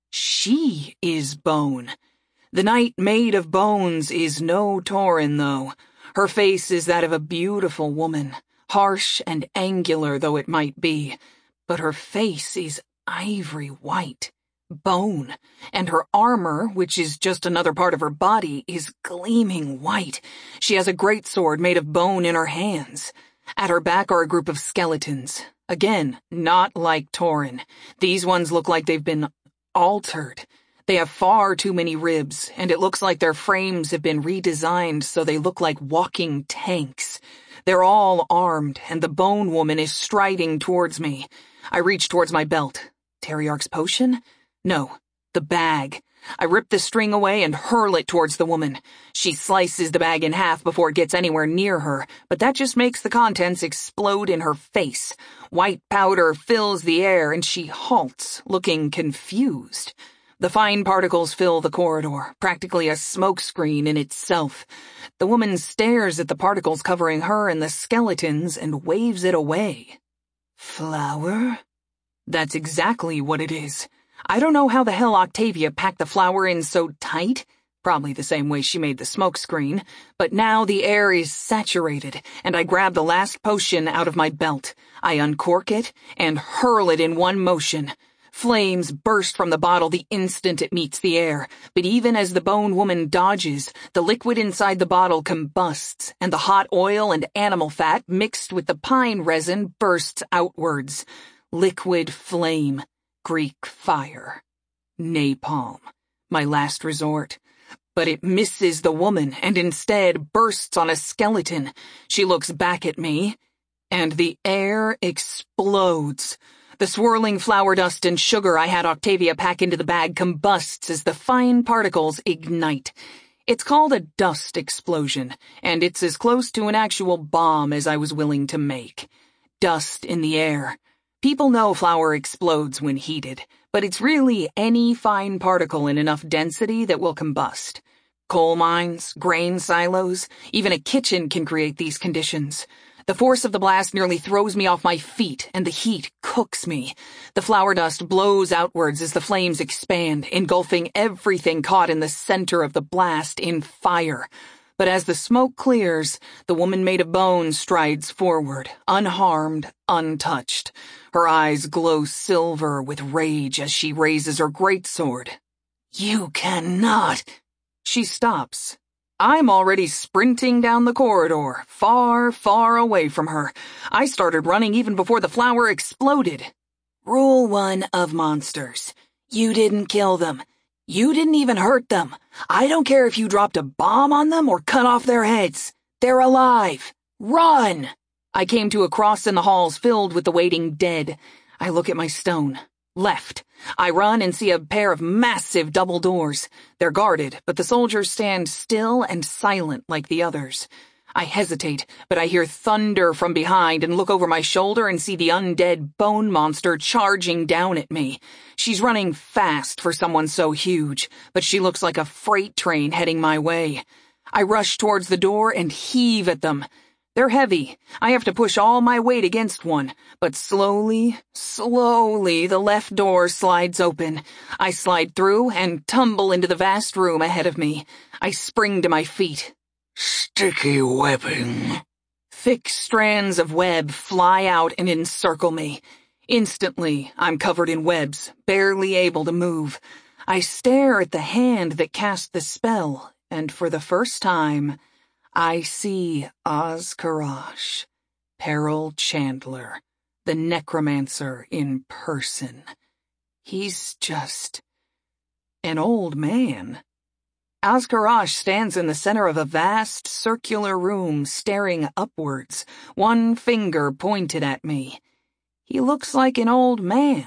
She is bone. The knight made of bones is no Tauren, though. Her face is that of a beautiful woman, harsh and angular though it might be, but her face is ivory white, bone, and her armor, which is just another part of her body, is gleaming white. She has a greatsword made of bone in her hands. At her back are a group of skeletons. Again, not like Tauren. These ones look like they've been altered. They have far too many ribs, and it looks like their frames have been redesigned so they look like walking tanks. They're all armed, and the bone woman is striding towards me. I reach towards my belt. Teriarch's potion? No, The bag. I rip the string away and hurl it towards the woman. She slices the bag in half before it gets anywhere near her, but that just makes the contents explode in her face. White powder fills the air and she halts, looking confused. The fine particles fill the corridor, practically a smokescreen in itself. The woman stares at the particles covering her and the skeletons and waves it away. Flour? That's exactly what it is. I don't know how the hell Octavia packed the flour in so tight, probably the same way she made the smokescreen, but now the air is saturated, and I grab the last potion out of my belt. I uncork it and hurl it in one motion. Flames burst from the bottle the instant it meets the air, but even as the bone woman dodges, the liquid inside the bottle combusts, and the hot oil and animal fat mixed with the pine resin bursts outwards. Liquid flame. Greek fire. Napalm. My last resort. But it misses the woman and instead bursts on a skeleton. She looks back at me, and the air explodes. The swirling flour dust and sugar I had Octavia pack into the bag combusts as the fine particles ignite. It's called a dust explosion, and it's as close to an actual bomb as I was willing to make. Dust in the air. People know flour explodes when heated, but it's really any fine particle in enough density that will combust. Coal mines, grain silos, even a kitchen can create these conditions. The force of the blast nearly throws me off my feet, and the heat cooks me. The flour dust blows outwards as the flames expand, engulfing everything caught in the center of the blast in fire. But as the smoke clears, the woman made of bone strides forward, unharmed, untouched. Her eyes glow silver with rage as she raises her greatsword. You cannot. She stops. I'm already sprinting down the corridor, far, far away from her. I started running even before the flour exploded. Rule 1 of monsters. You didn't kill them. You didn't even hurt them. I don't care if you dropped a bomb on them or cut off their heads. They're alive. Run! I came to a cross in the halls filled with the waiting dead. I look at my stone. Left. I run and see a pair of massive double doors. They're guarded, but the soldiers stand still and silent like the others. I hesitate, but I hear thunder from behind and look over my shoulder and see the undead bone monster charging down at me. She's running fast for someone so huge, but she looks like a freight train heading my way. I rush towards the door and heave at them. They're heavy. I have to push all my weight against one, but slowly, the left door slides open. I slide through and tumble into the vast room ahead of me. I spring to my feet. Sticky webbing. Thick strands of web fly out and encircle me. Instantly, I'm covered in webs, barely able to move. I stare at the hand that cast the spell, and for the first time, I see Oz-Karash, Peril Chandler, the necromancer in person. He's just an old man. Oz-Karash stands in the center of a vast circular room staring upwards, one finger pointed at me. He looks like an old man.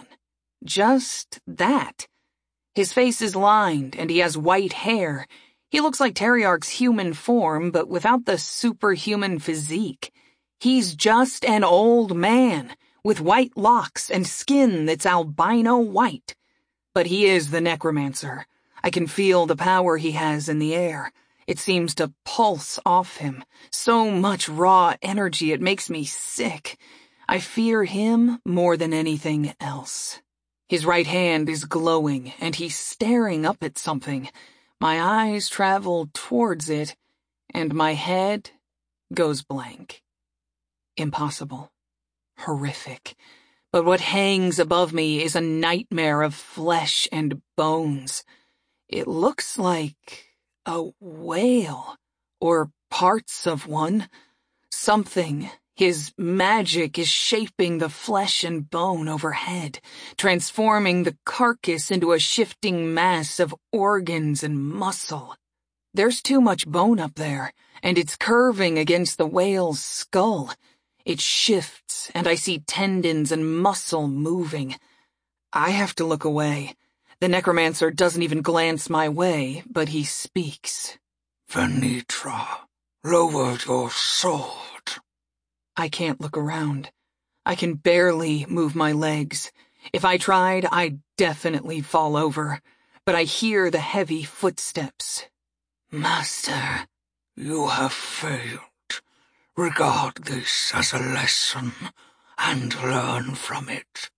Just that. His face is lined and he has white hair. He looks like Teriarch's human form, but without the superhuman physique. He's just an old man, with white locks and skin that's albino white. But he is the necromancer. I can feel the power he has in the air. It seems to pulse off him. So much raw energy it makes me sick. I fear him more than anything else. His right hand is glowing, and he's staring up at something. My eyes travel towards it, and my head goes blank. Impossible. Horrific. But what hangs above me is a nightmare of flesh and bones. It looks like a whale, or parts of one. Something, his magic, is shaping the flesh and bone overhead, transforming the carcass into a shifting mass of organs and muscle. There's too much bone up there, and it's curving against the whale's skull. It shifts, and I see tendons and muscle moving. I have to look away. The necromancer doesn't even glance my way, but he speaks. Venetra, lower your sword. I can't look around. I can barely move my legs. If I tried, I'd definitely fall over. But I hear the heavy footsteps. Master, you have failed. Regard this as a lesson, and learn from it.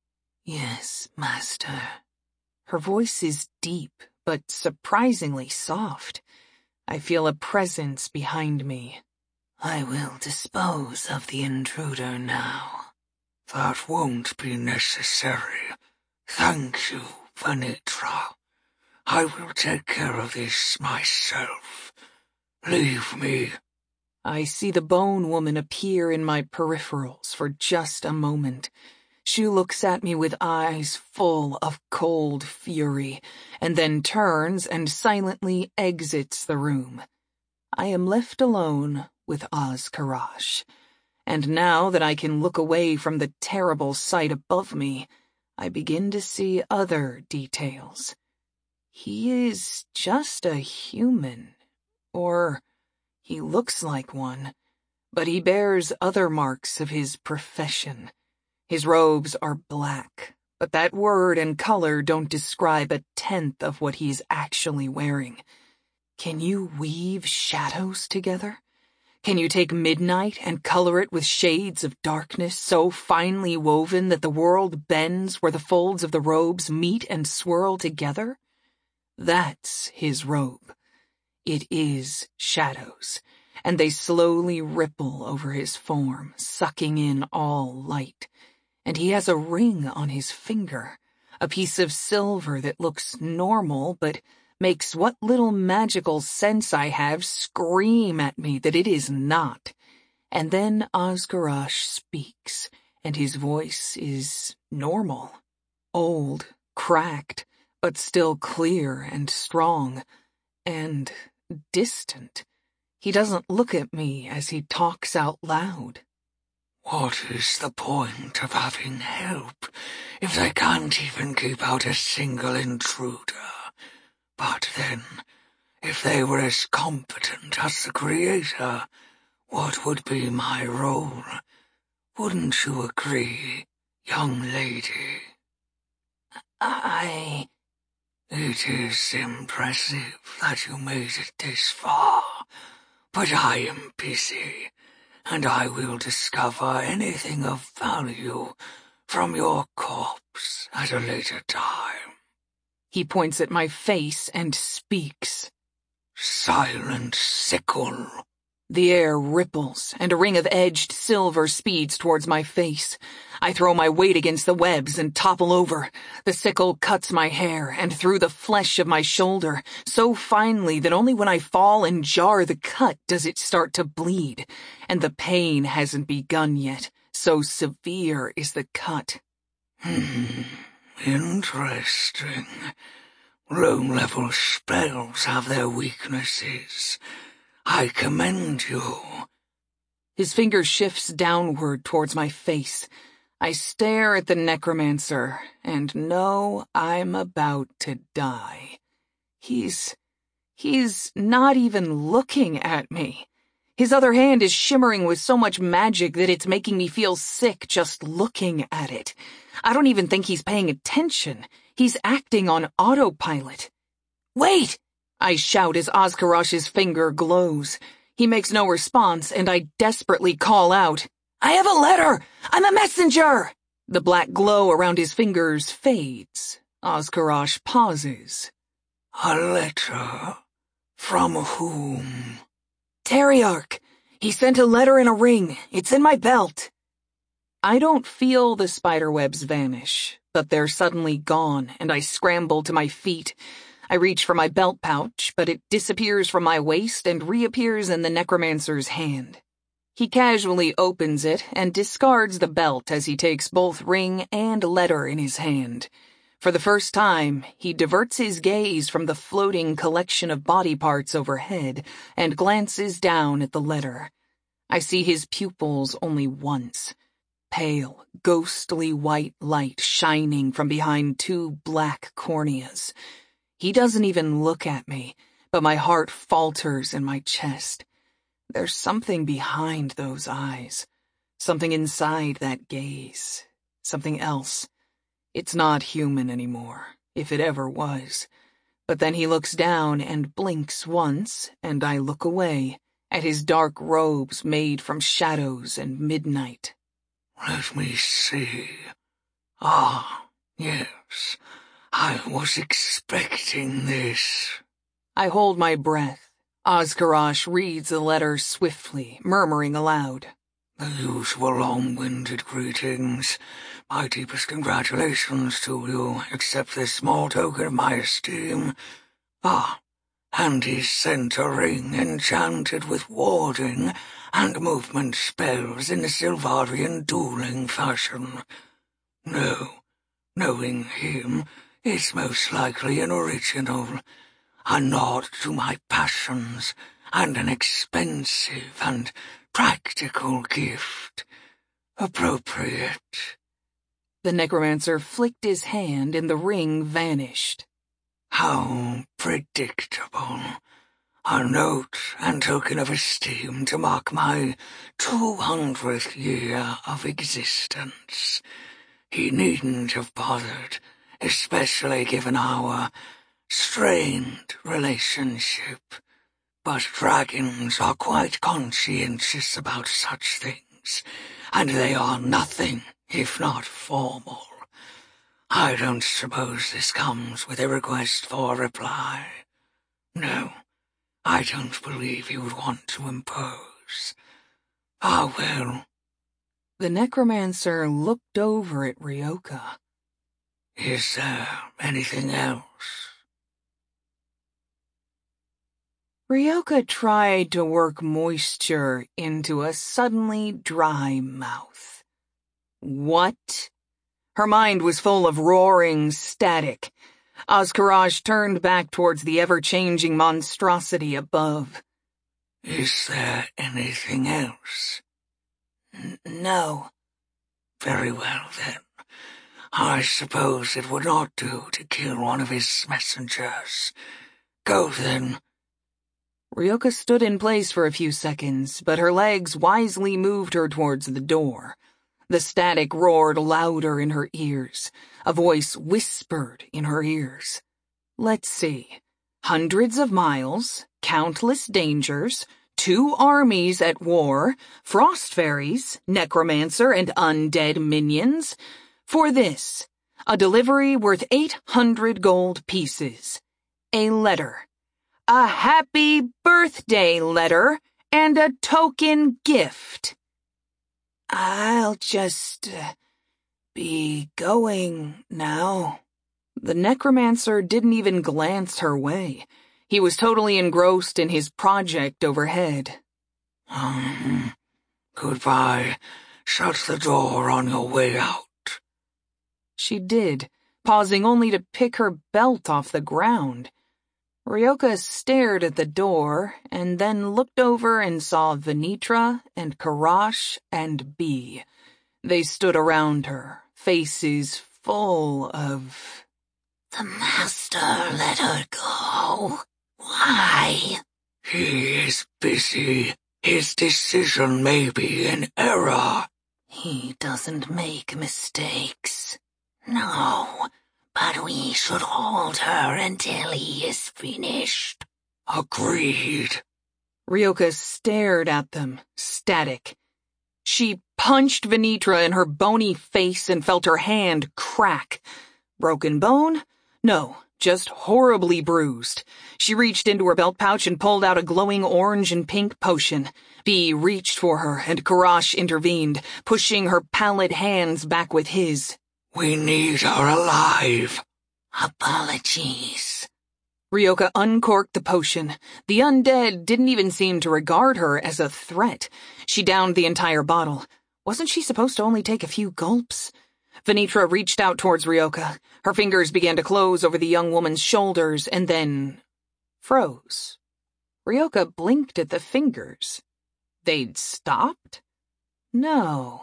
Yes, Master. Her voice is deep, but surprisingly soft. I feel a presence behind me. I will dispose of the intruder now. That won't be necessary. Thank you, Venetra. I will take care of this myself. Leave me. I see the bone woman appear in my peripherals for just a moment. She looks at me with eyes full of cold fury, and then turns and silently exits the room. I am left alone with Oz-Karash, and now that I can look away from the terrible sight above me, I begin to see other details. He is just a human, or he looks like one, but he bears other marks of his profession. His robes are black, but that word and color don't describe a tenth of what he's actually wearing. Can you weave shadows together? Can you take midnight and color it with shades of darkness so finely woven that the world bends where the folds of the robes meet and swirl together? That's his robe. It is shadows, and they slowly ripple over his form, sucking in all light. And he has a ring on his finger, a piece of silver that looks normal but makes what little magical sense I have scream at me that it is not. And then Oz-Karash speaks, and his voice is normal, old, cracked, but still clear and strong, and distant. He doesn't look at me as he talks out loud. What is the point of having help if they can't even keep out a single intruder? But then, if they were as competent as the Creator, what would be my role? Wouldn't you agree, young lady? It is impressive that you made it this far, but I am busy, and I will discover anything of value from your corpse at a later time. He points at my face and speaks. Silent sickle. The air ripples, and a ring of edged silver speeds towards my face. I throw my weight against the webs and topple over. The sickle cuts my hair and through the flesh of my shoulder, so finely that only when I fall and jar the cut does it start to bleed. And the pain hasn't begun yet, so severe is the cut. Interesting. Low-level spells have their weaknesses. I commend you. His finger shifts downward towards my face. I stare at the necromancer and know I'm about to die. He's not even looking at me. His other hand is shimmering with so much magic that it's making me feel sick just looking at it. I don't even think he's paying attention. He's acting on autopilot. Wait! I shout as Oz-Karash's finger glows. He makes no response, and I desperately call out, I have a letter! I'm a messenger! The black glow around his fingers fades. Oz-Karash pauses. A letter? From whom? Teriarch. He sent a letter in a ring. It's in my belt. I don't feel the spiderwebs vanish, but they're suddenly gone, and I scramble to my feet. I reach for my belt pouch, but it disappears from my waist and reappears in the necromancer's hand. He casually opens it and discards the belt as he takes both ring and letter in his hand. For the first time, he diverts his gaze from the floating collection of body parts overhead and glances down at the letter. I see his pupils only once. pale, ghostly white light shining from behind two black corneas. He doesn't even look at me, but my heart falters in my chest. There's something behind those eyes, something inside that gaze, something else. It's not human anymore, if it ever was. But then he looks down and blinks once, and I look away at his dark robes made from shadows and midnight. Let me see. Ah, yes. I was expecting this. I hold my breath. Oz-Karash reads the letter swiftly, murmuring aloud. The usual long-winded greetings. My deepest congratulations to you. Accept this small token of my esteem. Ah, and he sent a ring enchanted with warding and movement spells in the Sylvarian dueling fashion. No, knowing him, it's most likely an original. A nod to my passions, and an expensive and practical gift. Appropriate. The necromancer flicked his hand and the ring vanished. How predictable. A note and token of esteem to mark my 200th year of existence. He needn't have bothered, especially given our strained relationship. But dragons are quite conscientious about such things, and they are nothing if not formal. I don't suppose this comes with a request for a reply. No, I don't believe you would want to impose. Ah, well. The necromancer looked over at Ryoka. Is there anything else? Ryoka tried to work moisture into a suddenly dry mouth. What? Her mind was full of roaring static. Oz-Karash turned back towards the ever-changing monstrosity above. Is there anything else? No. Very well, then. I suppose it would not do to kill one of his messengers. Go, then. Ryoka stood in place for a few seconds, but her legs wisely moved her towards the door. The static roared louder in her ears. A voice whispered in her ears. Let's see. Hundreds of miles, countless dangers, 2 armies at war, frost fairies, necromancer, and undead minions. For this, a delivery worth 800 gold pieces. A letter. A happy birthday letter and a token gift. I'll just be going now. The necromancer didn't even glance her way. He was totally engrossed in his project overhead. Goodbye. Shut the door on your way out. She did, pausing only to pick her belt off the ground. Ryoka stared at the door and then looked over and saw Venetra and Karash and Bee. They stood around her, faces full of... The master let her go. Why? He is busy. His decision may be an error. He doesn't make mistakes. No, but we should hold her until he is finished. Agreed. Ryoka stared at them, static. She punched Venetra in her bony face and felt her hand crack. Broken bone? No, just horribly bruised. She reached into her belt pouch and pulled out a glowing orange and pink potion. Bee reached for her and Karash intervened, pushing her pallid hands back with his. We need her alive. Apologies. Ryoka uncorked the potion. The undead didn't even seem to regard her as a threat. She downed the entire bottle. Wasn't she supposed to only take a few gulps? Venetra reached out towards Ryoka. Her fingers began to close over the young woman's shoulders and then froze. Ryoka blinked at the fingers. They'd stopped? No.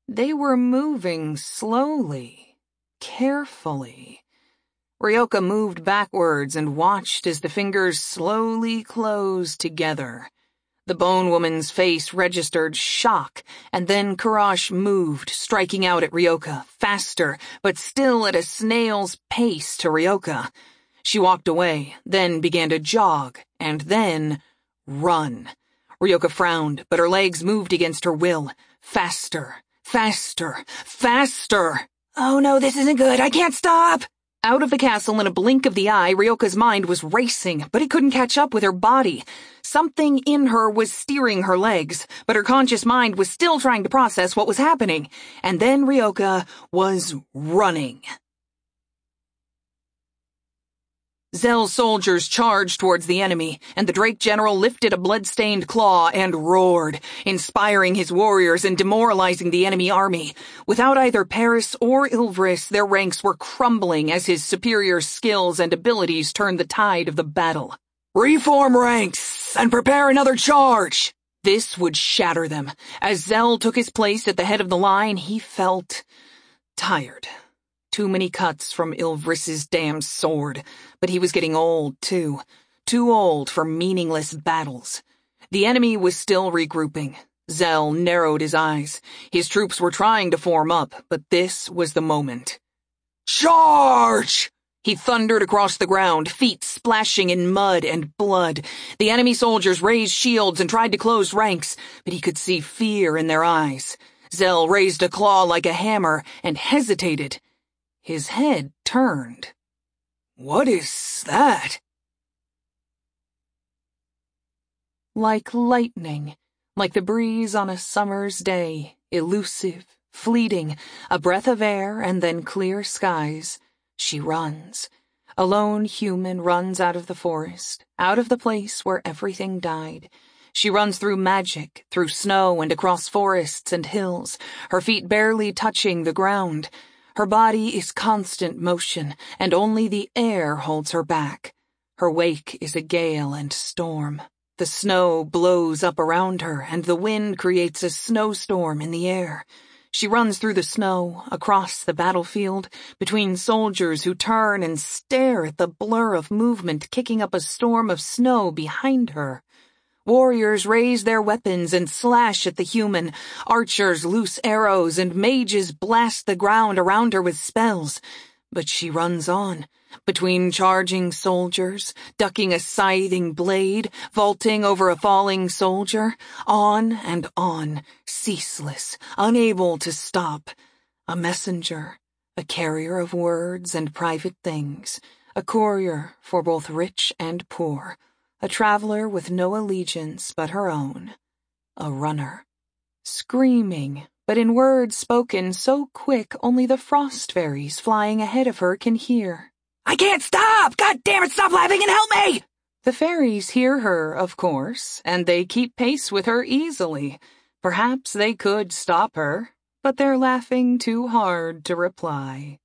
They were moving slowly, carefully. Ryoka moved backwards and watched as the fingers slowly closed together. The bone woman's face registered shock, and then Karash moved, striking out at Ryoka, faster, but still at a snail's pace to Ryoka. She walked away, then began to jog, and then run. Ryoka frowned, but her legs moved against her will. Faster, faster, faster! Oh no, this isn't good. I can't stop! Out of the castle in a blink of the eye, Ryoka's mind was racing, but it couldn't catch up with her body. Something in her was steering her legs, but her conscious mind was still trying to process what was happening. And then Ryoka was running. Zel's soldiers charged towards the enemy, and the Drake general lifted a blood-stained claw and roared, inspiring his warriors and demoralizing the enemy army. Without either Paris or Ilvris, their ranks were crumbling as his superior skills and abilities turned the tide of the battle. "Reform ranks and prepare another charge!" This would shatter them. As Zel took his place at the head of the line, he felt tired. Too many cuts from Ilvris's damned sword, but he was getting old, too. Too old for meaningless battles. The enemy was still regrouping. Zel narrowed his eyes. His troops were trying to form up, but this was the moment. "Charge!" He thundered across the ground, feet splashing in mud and blood. The enemy soldiers raised shields and tried to close ranks, but he could see fear in their eyes. Zel raised a claw like a hammer and hesitated. His head turned. "What is that?" Like lightning, like the breeze on a summer's day, elusive, fleeting, a breath of air and then clear skies, she runs. A lone human runs out of the forest, out of the place where everything died. She runs through magic, through snow and across forests and hills, her feet barely touching the ground. Her body is constant motion, and only the air holds her back. Her wake is a gale and storm. The snow blows up around her, and the wind creates a snowstorm in the air. She runs through the snow, across the battlefield, between soldiers who turn and stare at the blur of movement kicking up a storm of snow behind her. Warriors raise their weapons and slash at the human. Archers loose arrows and mages blast the ground around her with spells. But she runs on, between charging soldiers, ducking a scything blade, vaulting over a falling soldier, on, ceaseless, unable to stop. A messenger, a carrier of words and private things, a courier for both rich and poor. A traveler with no allegiance but her own. A runner. Screaming, but in words spoken so quick only the frost fairies flying ahead of her can hear. "I can't stop! God damn it, stop laughing and help me!" The fairies hear her, of course, and they keep pace with her easily. Perhaps they could stop her, but they're laughing too hard to reply.